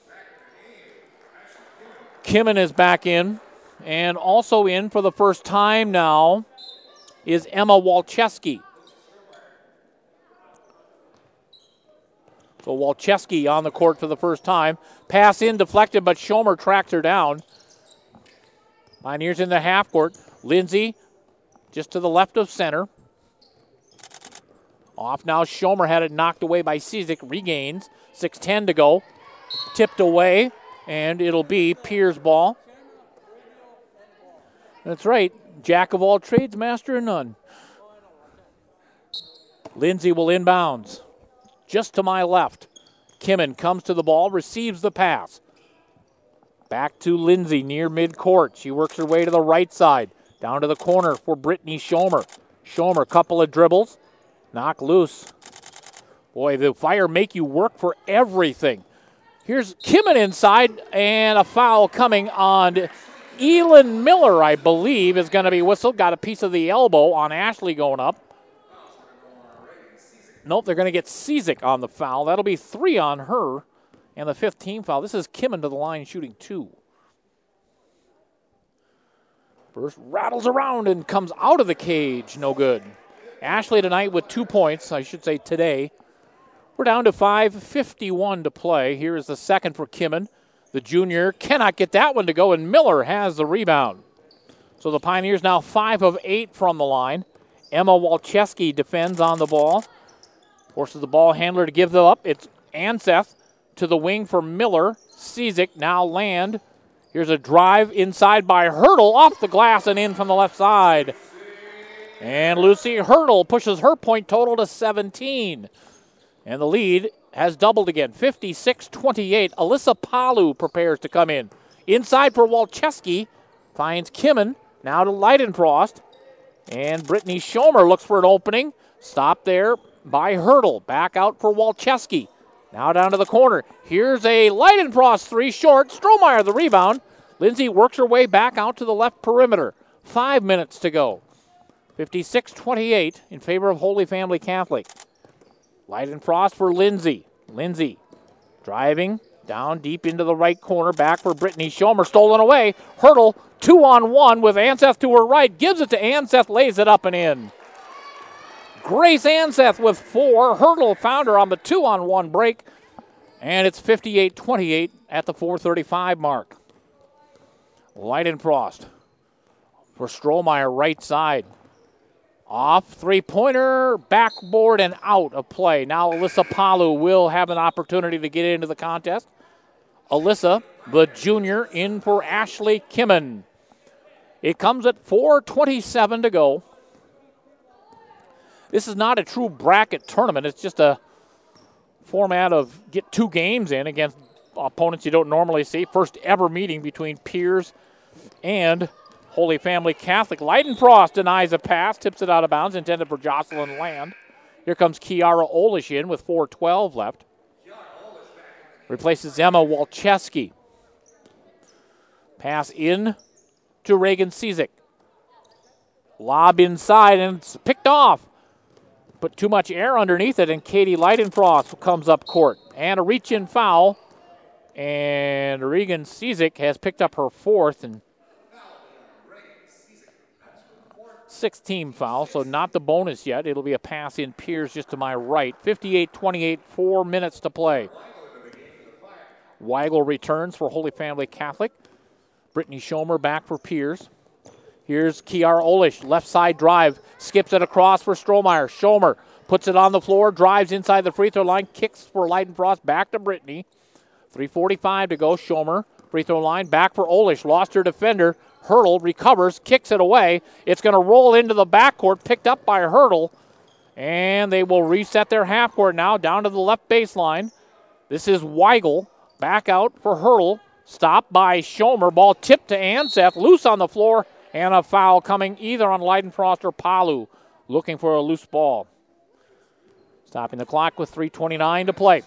Kimmin is back in. And also in for the first time now is Emma Walczewski. So Walczewski on the court for the first time. Pass in, deflected, but Schomer tracks her down. Pioneers in the half court. Lindsay just to the left of center. Off now, Schomer had it knocked away by Cizik. Regains. six ten to go. Tipped away, and it'll be Pier's ball. That's right. Jack of all trades, master of none. Lindsay will inbounds. Just to my left. Kimmin comes to the ball, receives the pass. Back to Lindsay near midcourt. She works her way to the right side. Down to the corner for Brittany Schomer. Schomer, couple of dribbles. Knock loose. Boy, the Fire make you work for everything. Here's Kimmin inside, and a foul coming on Elin Miller, I believe, is going to be whistled. Got a piece of the elbow on Ashley going up. Nope, they're going to get Cizik on the foul. That'll be three on her, and the fifth team foul. This is Kimmin to the line shooting two. First rattles around and comes out of the cage. No good. Ashley tonight with two points, I should say today. We're down to five fifty-one to play. Here is the second for Kimmin. The junior cannot get that one to go, and Miller has the rebound. So the Pioneers now five of eight from the line. Emma Walczewski defends on the ball. Forces the ball handler to give them up. It's Anseth to the wing for Miller. Cizik now Land. Here's a drive inside by Hurdle, off the glass and in from the left side. And Lucy Hurdle pushes her point total to seventeen. And the lead has doubled again, fifty-six twenty-eight. Alyssa Palu prepares to come in. Inside for Walczewski, finds Kimmin, now to Leidenfrost. And Brittany Schomer looks for an opening. Stopped there by Hurdle. Back out for Walczewski. Now down to the corner. Here's a Leidenfrost three short. Strohmeyer the rebound. Lindsay works her way back out to the left perimeter. Five minutes to go. fifty-six twenty-eight in favor of Holy Family Catholic. Leidenfrost for Lindsay. Lindsay driving down deep into the right corner. Back for Brittany Schomer. Stolen away. Hurdle two on one with Anseth to her right. Gives it to Anseth. Lays it up and in. Grace Anseth with four. Hurdle found her on the two on one break. And it's fifty-eight twenty-eight at the four thirty-five mark. Leidenfrost for Strohmeyer right side. Off, three-pointer, backboard, and out of play. Now Alyssa Palu will have an opportunity to get into the contest. Alyssa, the junior, in for Ashley Kimmen. It comes at four twenty-seven to go. This is not a true bracket tournament. It's just a format of get two games in against opponents you don't normally see. First ever meeting between Piers and Holy Family Catholic. Leidenfrost denies a pass, tips it out of bounds, intended for Jocelyn Land. Here comes Kiara Olish in with four twelve left. Replaces Emma Walczewski. Pass in to Reagan Cizik. Lob inside, and it's picked off. Put too much air underneath it, and Katie Leidenfrost comes up court. And a reach-in foul. And Reagan Cizik has picked up her fourth and sixth team foul, so not the bonus yet. It'll be a pass in Piers just to my right. fifty-eight twenty-eight, four minutes to play. Weigel returns for Holy Family Catholic. Brittany Schomer back for Piers. Here's Kiara Olish, left side drive, skips it across for Strohmeyer. Schomer puts it on the floor, drives inside the free throw line, kicks for Leidenfrost, back to Brittany. three forty-five to go. Schomer, free throw line, back for Olish, lost her defender. Hurdle recovers, kicks it away. It's going to roll into the backcourt, picked up by Hurdle. And they will reset their half court now down to the left baseline. This is Weigel, back out for Hurdle. Stopped by Schomer, ball tipped to Anseth, loose on the floor, and a foul coming either on Leidenfrost or Palu, looking for a loose ball. Stopping the clock with three twenty-nine to play.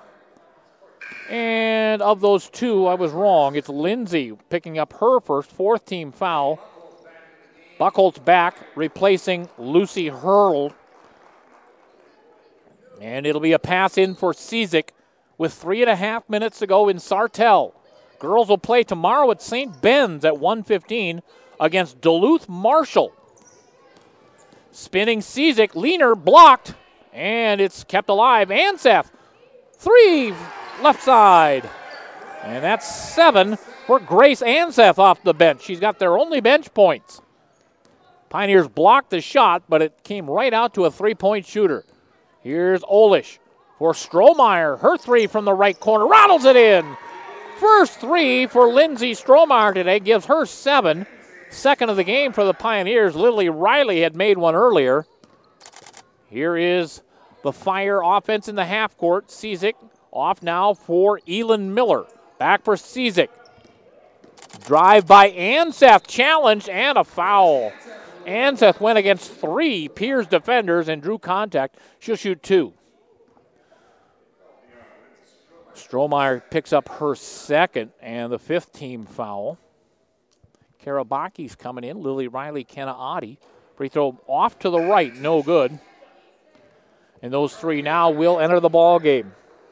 And of those two, I was wrong. It's Lindsay picking up her first, fourth team foul. Buchholz back, replacing Lucy Hurl. And it'll be a pass in for Cizik with three and a half minutes to go in Sartell. Girls will play tomorrow at Saint Ben's at one fifteen against Duluth Marshall. Spinning Cizik, Leaner blocked, and it's kept alive. Anseth, three, left side. And that's seven for Grace Anseth off the bench. She's got their only bench points. Pioneers blocked the shot, but it came right out to a three-point shooter. Here's Olish for Strohmeyer. Her three from the right corner, rattles it in. First three for Lindsay Strohmeyer today, gives her seven. Second of the game for the Pioneers. Lily Riley had made one earlier. Here is the Fire offense in the half court. Cizik off now for Elin Miller. Back for Cizik. Drive by Anseth, challenged, and a foul. Anseth went against three Piers defenders and drew contact. She'll shoot two. Strohmeyer picks up her second and the fifth team foul. Karabaki's coming in. Lily Riley, Kenna Adi. Free throw off to the right, no good. And those three now will enter the ball game.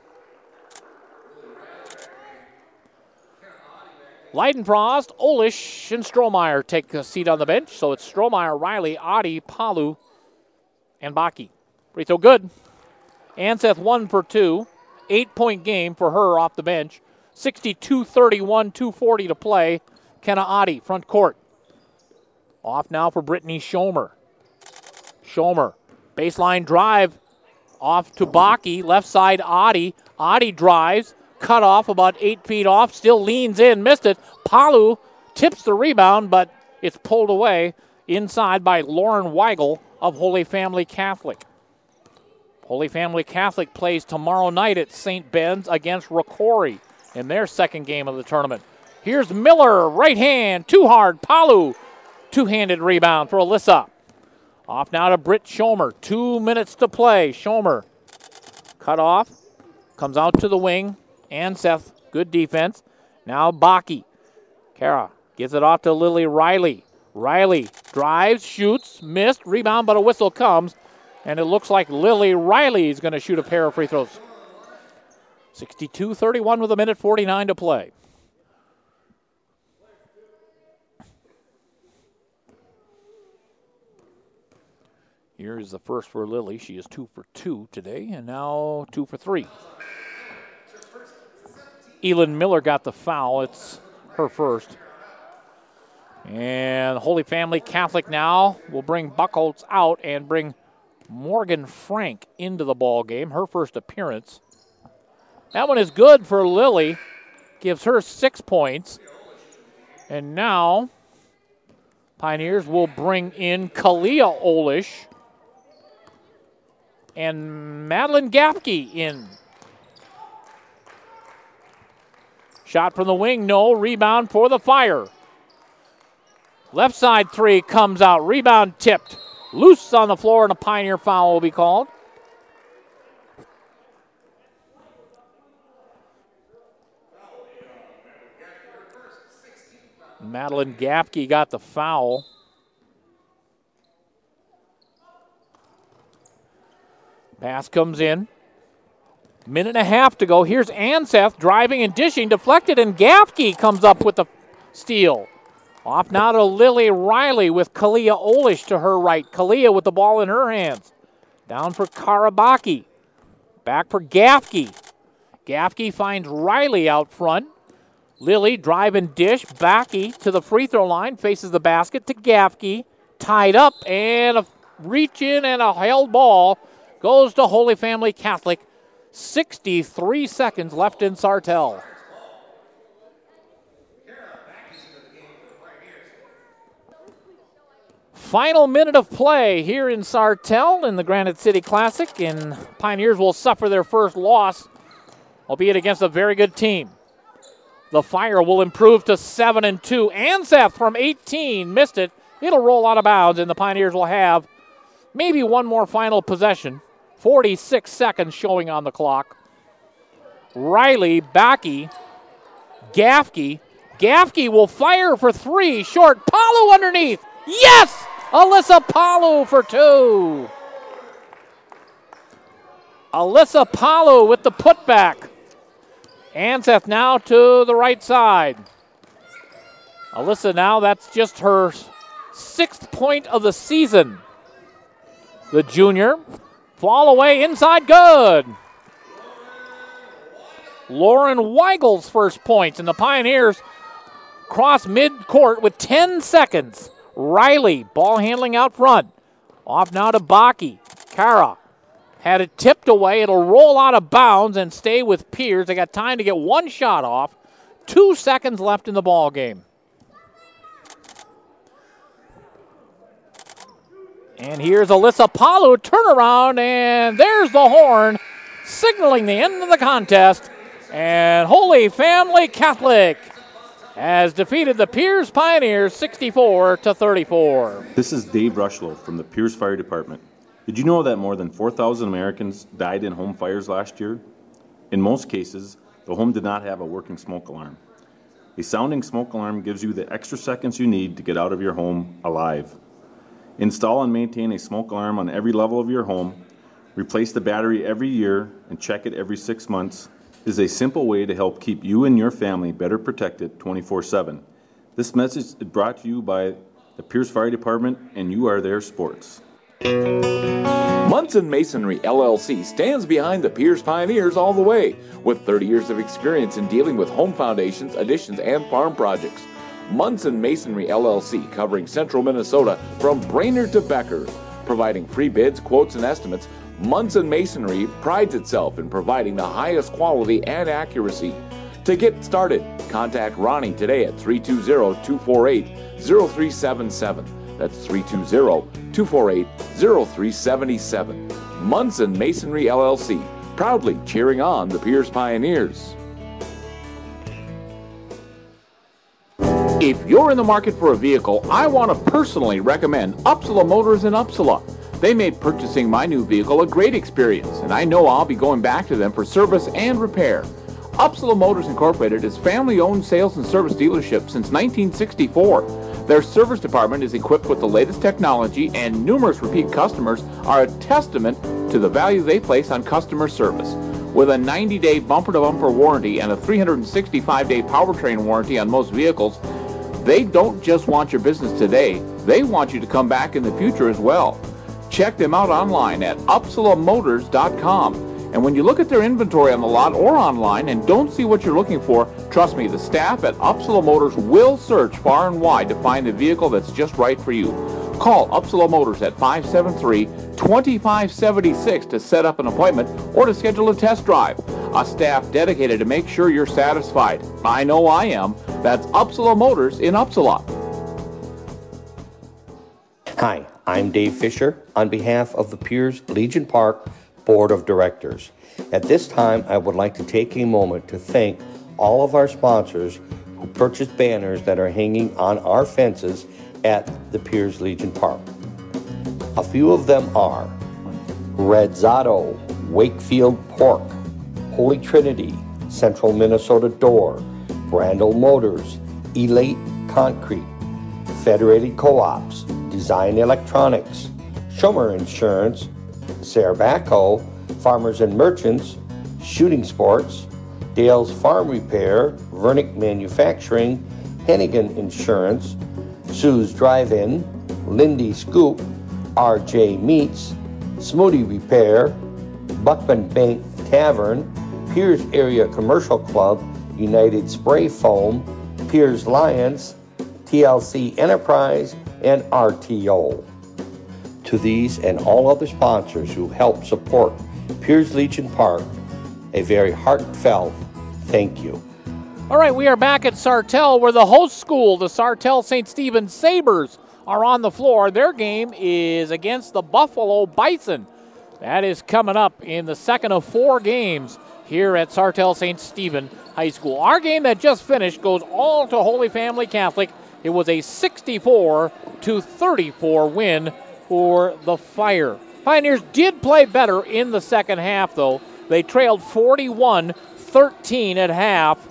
Leidenfrost, Olish, and Strohmeyer take a seat on the bench. So it's Strohmeyer, Riley, Adi, Palu, and Baki. Free throw good. Anseth one for two. Eight-point game for her off the bench. sixty-two thirty-one, two forty to play. Kenna Adi, front court. Off now for Brittany Schomer. Schomer, baseline drive. Off to Baki, left side Adi. Adi drives, cut off about eight feet off, still leans in, missed it. Palu tips the rebound, but it's pulled away inside by Lauren Weigel of Holy Family Catholic. Holy Family Catholic plays tomorrow night at Saint Ben's against Rocori in their second game of the tournament. Here's Miller, right hand, too hard. Palu, two-handed rebound for Alyssa. Off now to Britt Schomer. Two minutes to play. Schomer cut off, comes out to the wing. Anseth, good defense. Now Baki. Kara gives it off to Lily Riley. Riley drives, shoots, missed, rebound, but a whistle comes. And it looks like Lily Riley is going to shoot a pair of free throws. sixty-two thirty-one with a minute forty-nine to play. Here is the first for Lily. She is two for two today, and now two for three. Elin Miller got the foul. It's her first. And Holy Family Catholic now will bring Buckholz out and bring Morgan Frank into the ball game, her first appearance. That one is good for Lily, gives her six points. And now Pioneers will bring in Kalia Olish and Madeline Gapke in. Shot from the wing, no. Rebound for the Fire. Left side three comes out. Rebound tipped. Loose on the floor, and a Pioneer foul will be called. Madeline Gapke got the foul. Pass comes in. Minute and a half to go. Here's Anseth driving and dishing. Deflected, and Gapke comes up with the steal. Off now to Lily Riley with Kalia Olish to her right. Kalia with the ball in her hands. Down for Karabaki. Back for Gapke. Gapke finds Riley out front. Lily drive and dish. Backy to the free throw line. Faces the basket to Gapke. Tied up, and a reach in and a held ball goes to Holy Family Catholic. sixty-three seconds left in Sartell. Final minute of play here in Sartell in the Granite City Classic, and Pioneers will suffer their first loss, albeit against a very good team. The Fire will improve to seven and two. Anseth from eighteen missed it. It'll roll out of bounds, and the Pioneers will have maybe one more final possession. forty-six seconds showing on the clock. Riley, Backy, Gafke. Gafke will fire for three. Short. Palu underneath. Yes! Alyssa Palu for two. Alyssa Palu with the putback. Anseth now to the right side. Alyssa now, that's just her sixth point of the season. The junior. Fall away inside, good. Lauren Weigel's first points, and the Pioneers cross mid-court with ten seconds. Riley, ball handling out front. Off now to Baki. Kara had it tipped away. It'll roll out of bounds and stay with Pierce. They got time to get one shot off. Two seconds left in the ball game. And here's Alyssa Palu, turnaround, and there's the horn, signaling the end of the contest. And Holy Family Catholic has defeated the Pierce Pioneers sixty-four to thirty-four. This is Dave Rushlow from the Pierce Fire Department. Did you know that more than four thousand Americans died in home fires last year? In most cases, the home did not have a working smoke alarm. A sounding smoke alarm gives you the extra seconds you need to get out of your home alive. Install and maintain a smoke alarm on every level of your home. Replace the battery every year and check it every six months. Is a simple way to help keep you and your family better protected twenty-four seven. This message is brought to you by the Pierce Fire Department, and you are their sports. Munson Masonry L L C stands behind the Pierce Pioneers all the way, with thirty years of experience in dealing with home foundations, additions, and farm projects. Munson Masonry L L C, covering central Minnesota from Brainerd to Becker, providing free bids, quotes, and estimates. Munson Masonry prides itself in providing the highest quality and accuracy. To get started, contact Ronnie today at three two zero, two four eight, zero three seven seven. That's three two zero, two four eight, zero three seven seven. Munson Masonry L L C, proudly cheering on the Pierce Pioneers. If you're in the market for a vehicle, I want to personally recommend Upsala Motors in Upsala. They made purchasing my new vehicle a great experience, and I know I'll be going back to them for service and repair. Upsala Motors Incorporated is family-owned sales and service dealership since nineteen sixty-four. Their service department is equipped with the latest technology, and numerous repeat customers are a testament to the value they place on customer service. With a ninety day bumper-to-bumper warranty and a three hundred sixty-five day powertrain warranty on most vehicles, they don't just want your business today, they want you to come back in the future as well. Check them out online at upsala motors dot com. And when you look at their inventory on the lot or online and don't see what you're looking for, trust me, the staff at Upsala Motors will search far and wide to find the vehicle that's just right for you. Call Upsala Motors at five seven three, two five seven six to set up an appointment or to schedule a test drive. A staff dedicated to make sure you're satisfied. I know I am. That's Upsala Motors in Upsala. Hi, I'm Dave Fisher on behalf of the Piers Legion Park Board of Directors. At this time, I would like to take a moment to thank all of our sponsors who purchased banners that are hanging on our fences at the Piers Legion Park. A few of them are Redzado, Wakefield Pork, Holy Trinity, Central Minnesota Door, Brandel Motors, Elate Concrete, Federated Co-ops, Design Electronics, Schomer Insurance, Serbaco, Farmers and Merchants, Shooting Sports, Dale's Farm Repair, Vernick Manufacturing, Hennigan Insurance, Sue's Drive-In, Lindy Scoop, R J Meats, Smoothie Repair, Buckman Bank Tavern, Piers Area Commercial Club, United Spray Foam, Piers Lions, T L C Enterprise, and R T O. To these and all other sponsors who help support Piers Legion Park, a very heartfelt thank you. All right, we are back at Sartell, where the host school, the Sartell Saint Stephen Sabres, are on the floor. Their game is against the Buffalo Bison. That is coming up in the second of four games here at Sartell Saint Stephen High School. Our game that just finished goes all to Holy Family Catholic. It was a sixty-four to thirty-four win for the Fire. Pioneers did play better in the second half, though. They trailed forty-one thirteen at half.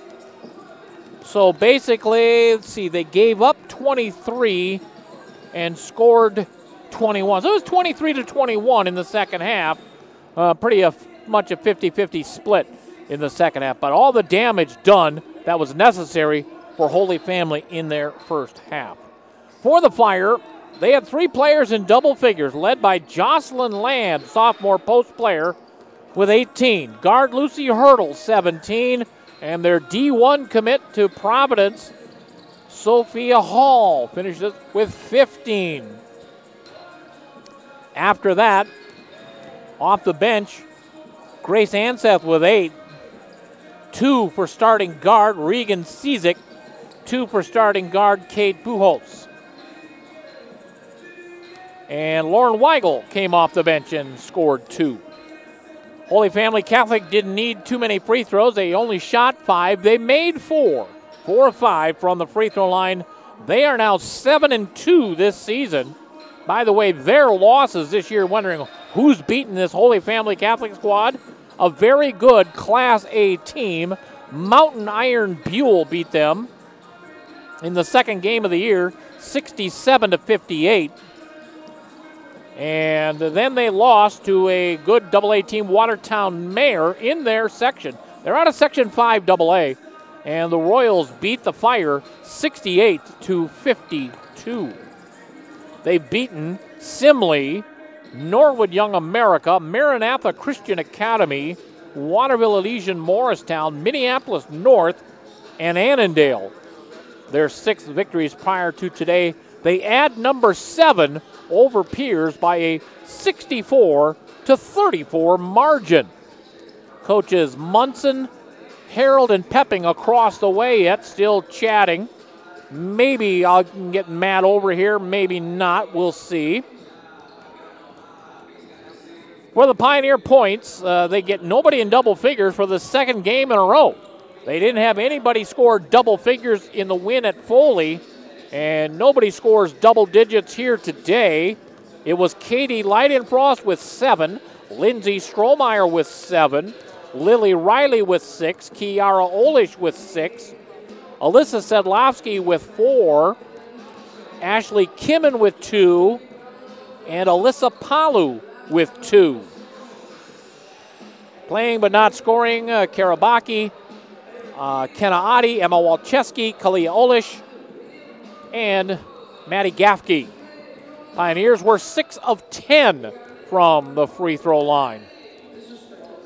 So basically, let's see, they gave up twenty-three and scored twenty-one. So it was twenty-three to twenty-one in the second half. Uh, pretty a, much a fifty-fifty split in the second half. But all the damage done that was necessary for Holy Family in their first half. For the Fire, they had three players in double figures, led by Jocelyn Land, sophomore post player, with eighteen. Guard Lucy Hurdle, seventeen. And their D one commit to Providence, Sophia Hall, finishes with fifteen. After that, off the bench, Grace Anseth with eight. Two for starting guard Regan Cizik. Two for starting guard Kate Pujols. And Lauren Weigel came off the bench and scored two. Holy Family Catholic didn't need too many free throws. They only shot five. They made four. Four of five from the free throw line. They are now seven and two this season. By the way, their losses this year, wondering who's beaten this Holy Family Catholic squad. A very good Class A team. Mountain Iron Buell beat them in the second game of the year, sixty-seven to fifty-eight. And then they lost to a good double A team, Watertown Mayor, in their section. They're out of Section five double A. And the Royals beat the Fire sixty-eight to fifty-two. They've beaten Simley, Norwood Young America, Maranatha Christian Academy, Waterville Elysian Morristown, Minneapolis North, and Annandale. Their six victories prior to today. They add number seven over Piers by a sixty-four to thirty-four margin. Coaches Munson, Harold, and Pepping across the way yet, still chatting. Maybe I'll get Matt over here, maybe not. We'll see. For the Pioneer points, uh, they get nobody in double figures for the second game in a row. They didn't have anybody score double figures in the win at Foley, and nobody scores double digits here today. It was Katie Leidenfrost with seven, Lindsay Strohmeyer with seven, Lily Riley with six, Kiara Olish with six, Alyssa Sedlowski with four, Ashley Kimmen with two, and Alyssa Palu with two. Playing but not scoring, uh, Karabaki, uh, Kenna Adi, Emma Walczewski, Kalia Olish, and Maddie Gaffke. Pioneers were six of ten from the free throw line.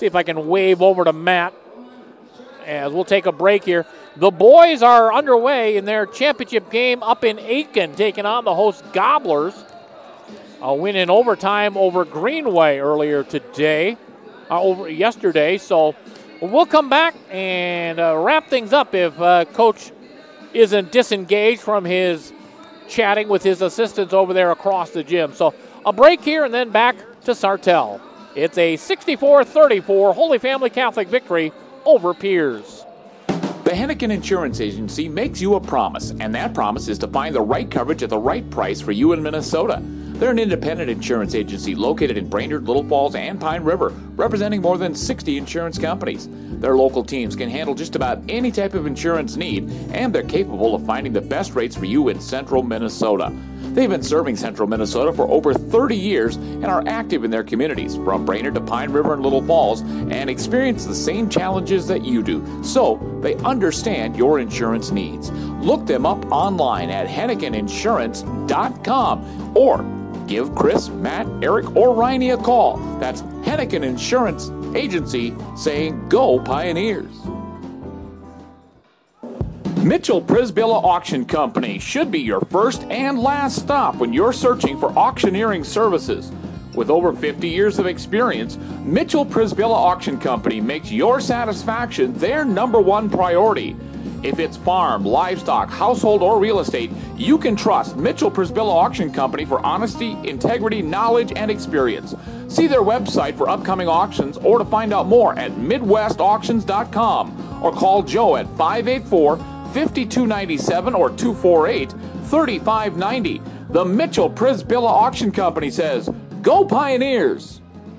See if I can wave over to Matt as we'll take a break here. The boys are underway in their championship game up in Aiken, taking on the host Gobblers. A win in overtime over Greenway earlier today, uh, over yesterday. So we'll come back and uh, wrap things up if uh, Coach isn't disengaged from his chatting with his assistants over there across the gym. So a break here and then back to Sartell. It's a sixty-four thirty-four Holy Family Catholic victory over Piers. The Hennigan Insurance Agency makes you a promise, and that promise is to find the right coverage at the right price for you in Minnesota. They're an independent insurance agency located in Brainerd, Little Falls, and Pine River, representing more than sixty insurance companies. Their local teams can handle just about any type of insurance need, and they're capable of finding the best rates for you in central Minnesota. They've been serving central Minnesota for over thirty years and are active in their communities, from Brainerd to Pine River and Little Falls, and experience the same challenges that you do, so they understand your insurance needs. Look them up online at hennigan insurance dot com or give Chris, Matt, Eric, or Riney a call. That's Hennigan Insurance Agency, saying go Pioneers. Mitchell Prisbilla Auction Company should be your first and last stop when you're searching for auctioneering services. With over fifty years of experience, Mitchell Prisbilla Auction Company makes your satisfaction their number one priority. If it's farm, livestock, household, or real estate, you can trust Mitchell Prisbilla Auction Company for honesty, integrity, knowledge, and experience. See their website for upcoming auctions or to find out more at midwest auctions dot com or call Joe at five eight four, five two nine seven or two four eight, three five nine zero. The Mitchell Prisbilla Auction Company says, go Pioneers!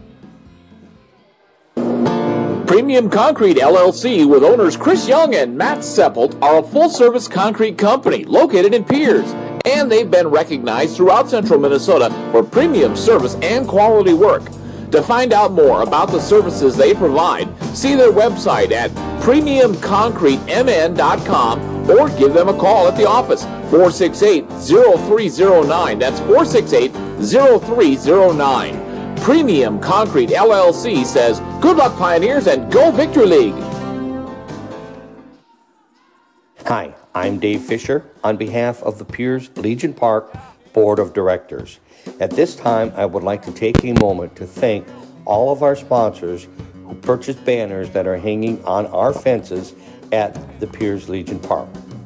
Premium Concrete L L C with owners Chris Young and Matt Seppelt are a full-service concrete company located in Piers, and they've been recognized throughout central Minnesota for premium service and quality work. To find out more about the services they provide, see their website at premium concrete m n dot com or give them a call at the office, four six eight, zero three zero nine. That's four six eight, zero three zero nine. Premium Concrete L L C says, good luck Pioneers and go Victory League. Hi, I'm Dave Fisher on behalf of the Piers Legion Park Board of Directors. At this time, I would like to take a moment to thank all of our sponsors who purchased banners that are hanging on our fences at the Piers Legion Park.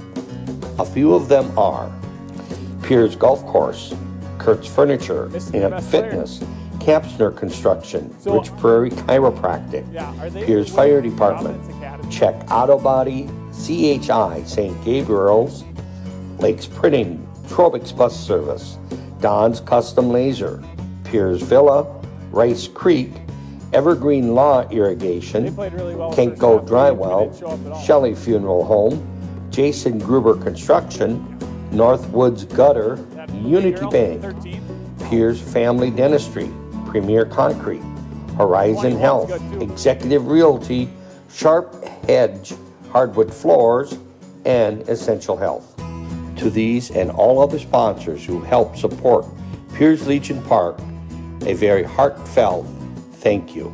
A few of them are Piers Golf Course, Kurt's Furniture and Fitness, Kapsner Construction, Rich Prairie Chiropractic, Piers Fire Department, Check Auto Body, C H I Saint Gabriel's, Lakes Printing, Trobix Bus Service, Don's Custom Laser, Piers Villa, Rice Creek, Evergreen Law Irrigation, Kenko Drywell, Shelley Funeral Home, Jason Gruber Construction, Northwoods Gutter, Unity Bank, Piers Family Dentistry, Premier Concrete, Horizon Health, Executive Realty, Sharp Hedge, Hardwood Floors, and Essential Health. To these and all other sponsors who help support Piers Legion Park, a very heartfelt thank you.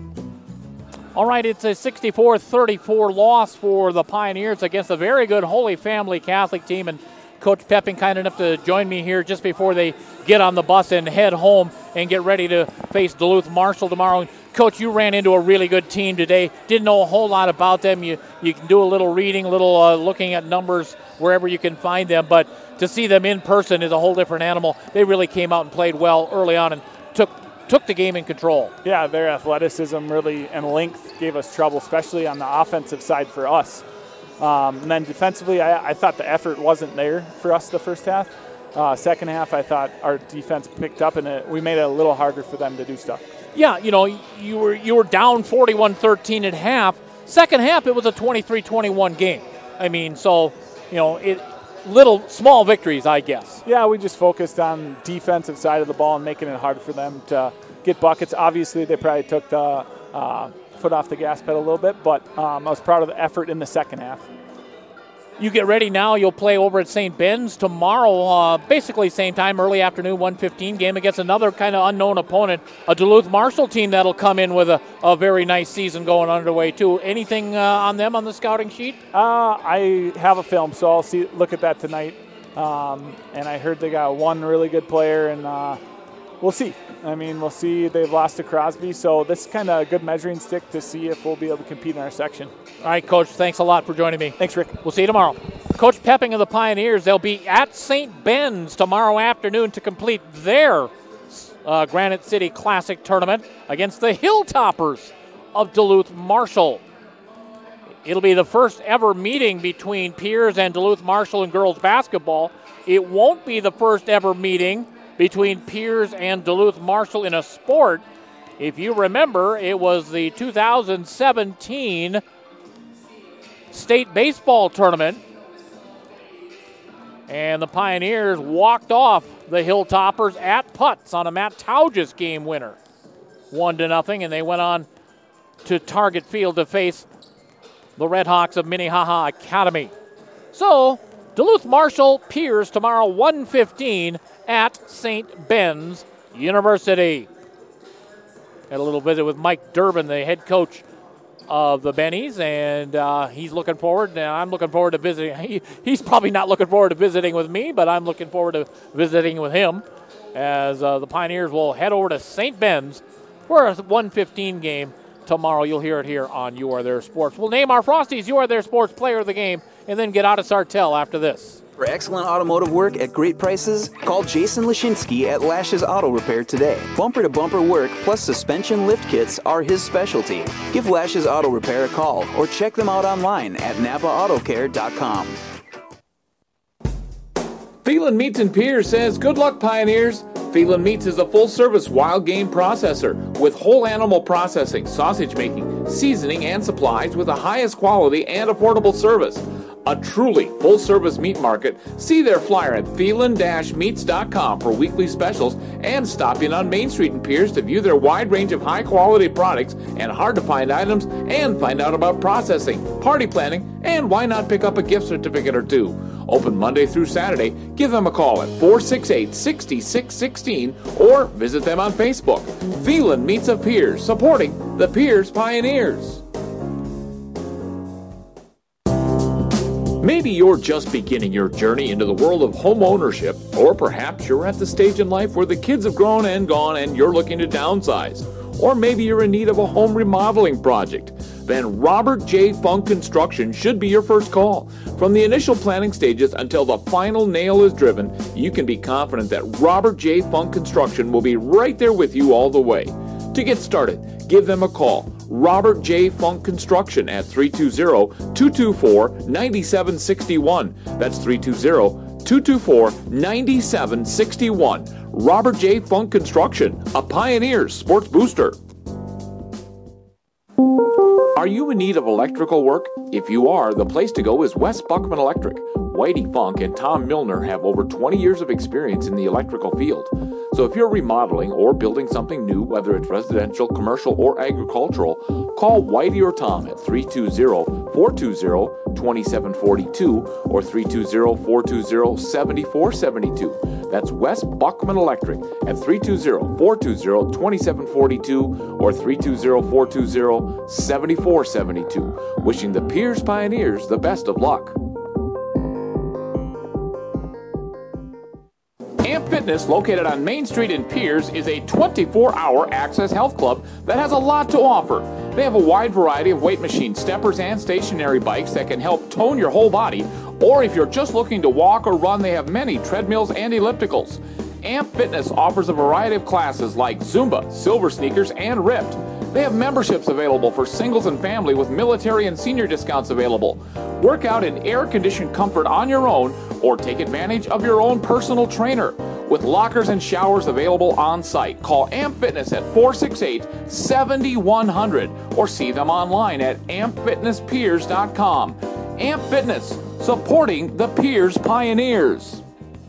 All right, it's a sixty-four thirty-four loss for the Pioneers against a very good Holy Family Catholic team, and Coach Pepping kind enough to join me here just before they get on the bus and head home and get ready to face Duluth Marshall tomorrow. Coach, you ran into a really good team today. Didn't know a whole lot about them. You you can do a little reading, a little uh, looking at numbers wherever you can find them, but to see them in person is a whole different animal. They really came out and played well early on and took took the game in control. Yeah, their athleticism really and length gave us trouble, especially on the offensive side for us. Um, and then defensively, I, I thought the effort wasn't there for us the first half. Uh, second half, I thought our defense picked up, and it, we made it a little harder for them to do stuff. Yeah, you know, you were you were down forty-one thirteen at half. Second half, it was a twenty-three twenty-one game. I mean, so, you know, it little small victories, I guess. Yeah, we just focused on defensive side of the ball and making it hard for them to get buckets. Obviously, they probably took the uh, foot off the gas pedal a little bit, but um, I was proud of the effort in the second half. you get ready now. You'll play over at Saint Ben's tomorrow, uh, basically same time, early afternoon, one fifteen game against another kind of unknown opponent, a Duluth Marshall team that'll come in with a, a very nice season going underway too. Anything uh, on them on the scouting sheet? Uh, I have a film, so I'll see look at that tonight. Um, and I heard they got one really good player, and uh, we'll see. I mean, we'll see. They've lost to Crosby, so this is kind of a good measuring stick to see if we'll be able to compete in our section. All right, Coach, thanks a lot for joining me. Thanks, Rick. We'll see you tomorrow. Coach Pepping of the Pioneers, they'll be at Saint Ben's tomorrow afternoon to complete their uh, Granite City Classic tournament against the Hilltoppers of Duluth Marshall. It'll be the first ever meeting between Piers and Duluth Marshall in girls basketball. It won't be the first ever meeting between Piers and Duluth Marshall in a sport. If you remember, it was the two thousand seventeen state baseball tournament, and the Pioneers walked off the Hilltoppers at Putz on a Matt Taugis game winner, one to nothing, and they went on to Target Field to face the Red Hawks of Minnehaha Academy. So, Duluth Marshall Piers tomorrow, one fifteen at Saint Ben's University. Had a little visit with Mike Durbin, the head coach of the Bennies, and uh, he's looking forward, and I'm looking forward to visiting. He, he's probably not looking forward to visiting with me, but I'm looking forward to visiting with him as uh, the Pioneers will head over to Saint Ben's for a one fifteen game tomorrow. You'll hear it here on You Are There Sports. We'll name our Frosties You Are There Sports player of the game and then get out of Sartell after this. For excellent automotive work at great prices, call Jason Lashinsky at Lashes Auto Repair today. Bumper-to-bumper work plus suspension lift kits are his specialty. Give Lashes Auto Repair a call or check them out online at napa auto care dot com. Phelan Meats and Piers says, good luck, Pioneers. Phelan Meats is a full-service wild game processor with whole animal processing, sausage making, seasoning, and supplies with the highest quality and affordable service. A truly full-service meat market. See their flyer at phelan dash meats dot com for weekly specials and stop in on Main Street in Piers to view their wide range of high-quality products and hard-to-find items and find out about processing, party planning, and why not pick up a gift certificate or two. Open Monday through Saturday. Give them a call at four six eight, six six one six or visit them on Facebook. Phelan Meats of Piers, supporting the Piers Pioneers. Maybe you're just beginning your journey into the world of home ownership, or perhaps you're at the stage in life where the kids have grown and gone and you're looking to downsize. Or maybe you're in need of a home remodeling project. Then Robert J. Funk Construction should be your first call. From the initial planning stages until the final nail is driven, you can be confident that Robert J. Funk Construction will be right there with you all the way. To get started, give them a call. Robert J. Funk Construction at three two zero, two two four, nine seven six one. That's three two zero, two two four, nine seven six one. Robert J. Funk Construction, a Pioneers sports booster. Are you in need of electrical work? If you are, the place to go is West Buckman Electric. Whitey Funk and Tom Milner have over twenty years of experience in the electrical field. So if you're remodeling or building something new, whether it's residential, commercial, or agricultural, call Whitey or Tom at three two zero, four two zero, two seven four two or three two zero, four two zero, seven four seven two. That's West Buckman Electric at three two zero, four two zero, two seven four two or three two zero, four two zero, seven four seven two. Wishing the Piers Pioneers the best of luck. Amp Fitness, located on Main Street in Piers, is a twenty-four hour access health club that has a lot to offer. They have a wide variety of weight machines, steppers, and stationary bikes that can help tone your whole body. Or if you're just looking to walk or run, they have many treadmills and ellipticals. Amp Fitness offers a variety of classes like Zumba, Silver Sneakers, and Ripped. They have memberships available for singles and family with military and senior discounts available. Work out in air-conditioned comfort on your own or take advantage of your own personal trainer. With lockers and showers available on site, call Amp Fitness at four six eight, seven one zero zero or see them online at amp fitness piers dot com. Amp Fitness, supporting the Piers Pioneers.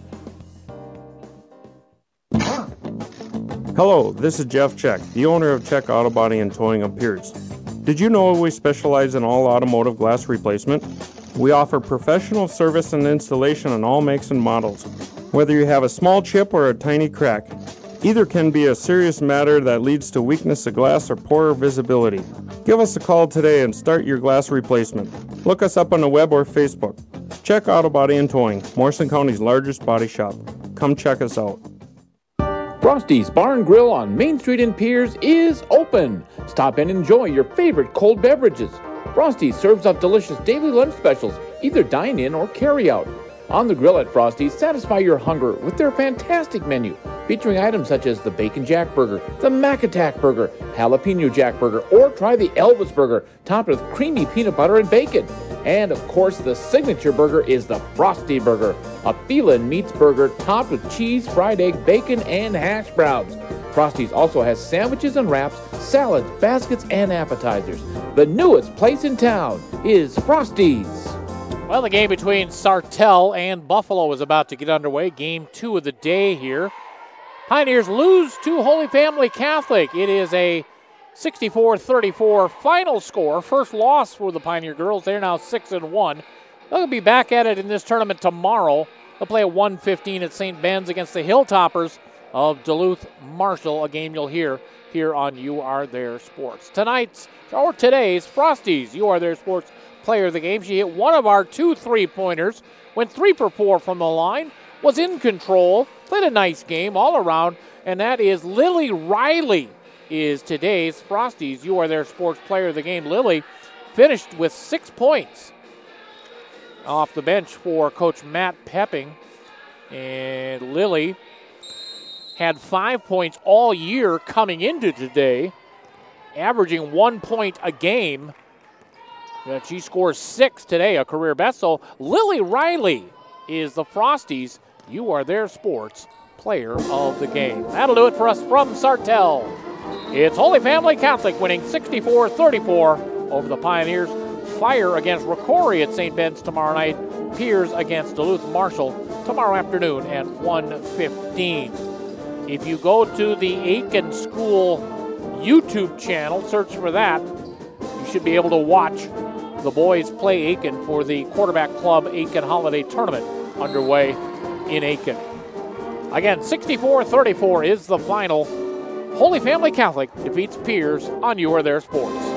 Hello, this is Jeff Check, the owner of Check Auto Body and Towing of Piers. Did you know we specialize in all automotive glass replacement? We offer professional service and installation on all makes and models. Whether you have a small chip or a tiny crack, either can be a serious matter that leads to weakness of glass or poorer visibility. Give us a call today and start your glass replacement. Look us up on the web or Facebook. Check Auto Body and Towing, Morrison County's largest body shop. Come check us out. Frosty's Bar and Grill on Main Street in Piers is open. Stop and enjoy your favorite cold beverages. Frosty's serves up delicious daily lunch specials, either dine-in or carry-out. On the grill at Frosty's, satisfy your hunger with their fantastic menu, featuring items such as the Bacon Jack Burger, the Mac Attack Burger, Jalapeno Jack Burger, or try the Elvis Burger, topped with creamy peanut butter and bacon. And, of course, the signature burger is the Frosty Burger, a Phelan Meats burger topped with cheese, fried egg, bacon, and hash browns. Frosty's also has sandwiches and wraps, salads, baskets, and appetizers. The newest place in town is Frosty's. Well, the game between Sartell and Buffalo is about to get underway. Game two of the day here. Pioneers lose to Holy Family Catholic. It is a sixty-four thirty-four final score. First loss for the Pioneer girls. They're now six and one. They'll be back at it in this tournament tomorrow. They'll play at one fifteen at Saint Ben's against the Hilltoppers of Duluth Marshall, a game you'll hear here on You Are There Sports. Tonight's, or today's, Frosty's You Are There Sports player of the game. She hit one of our two three-pointers, went three for four from the line, was in control, played a nice game all around, and that is Lily Riley is today's Frosty's You Are There Sports player of the game. Lily finished with six points off the bench for Coach Matt Pepping, and Lily had five points all year coming into today, averaging one point a game. She scores six today, a career best. So Lily Riley is the Frosty's You Are There Sports player of the game. That'll do it for us from Sartell. It's Holy Family Catholic winning sixty-four thirty-four over the Pioneers. Fire against Rocori at Saint Ben's tomorrow night. Piers against Duluth Marshall tomorrow afternoon at one fifteen. If you go to the Aiken School YouTube channel, search for that, you should be able to watch the boys play Aiken for the Quarterback Club Aiken Holiday Tournament underway in Aiken. Again, sixty-four thirty-four is the final. Holy Family Catholic defeats Piers on You Are There Sports.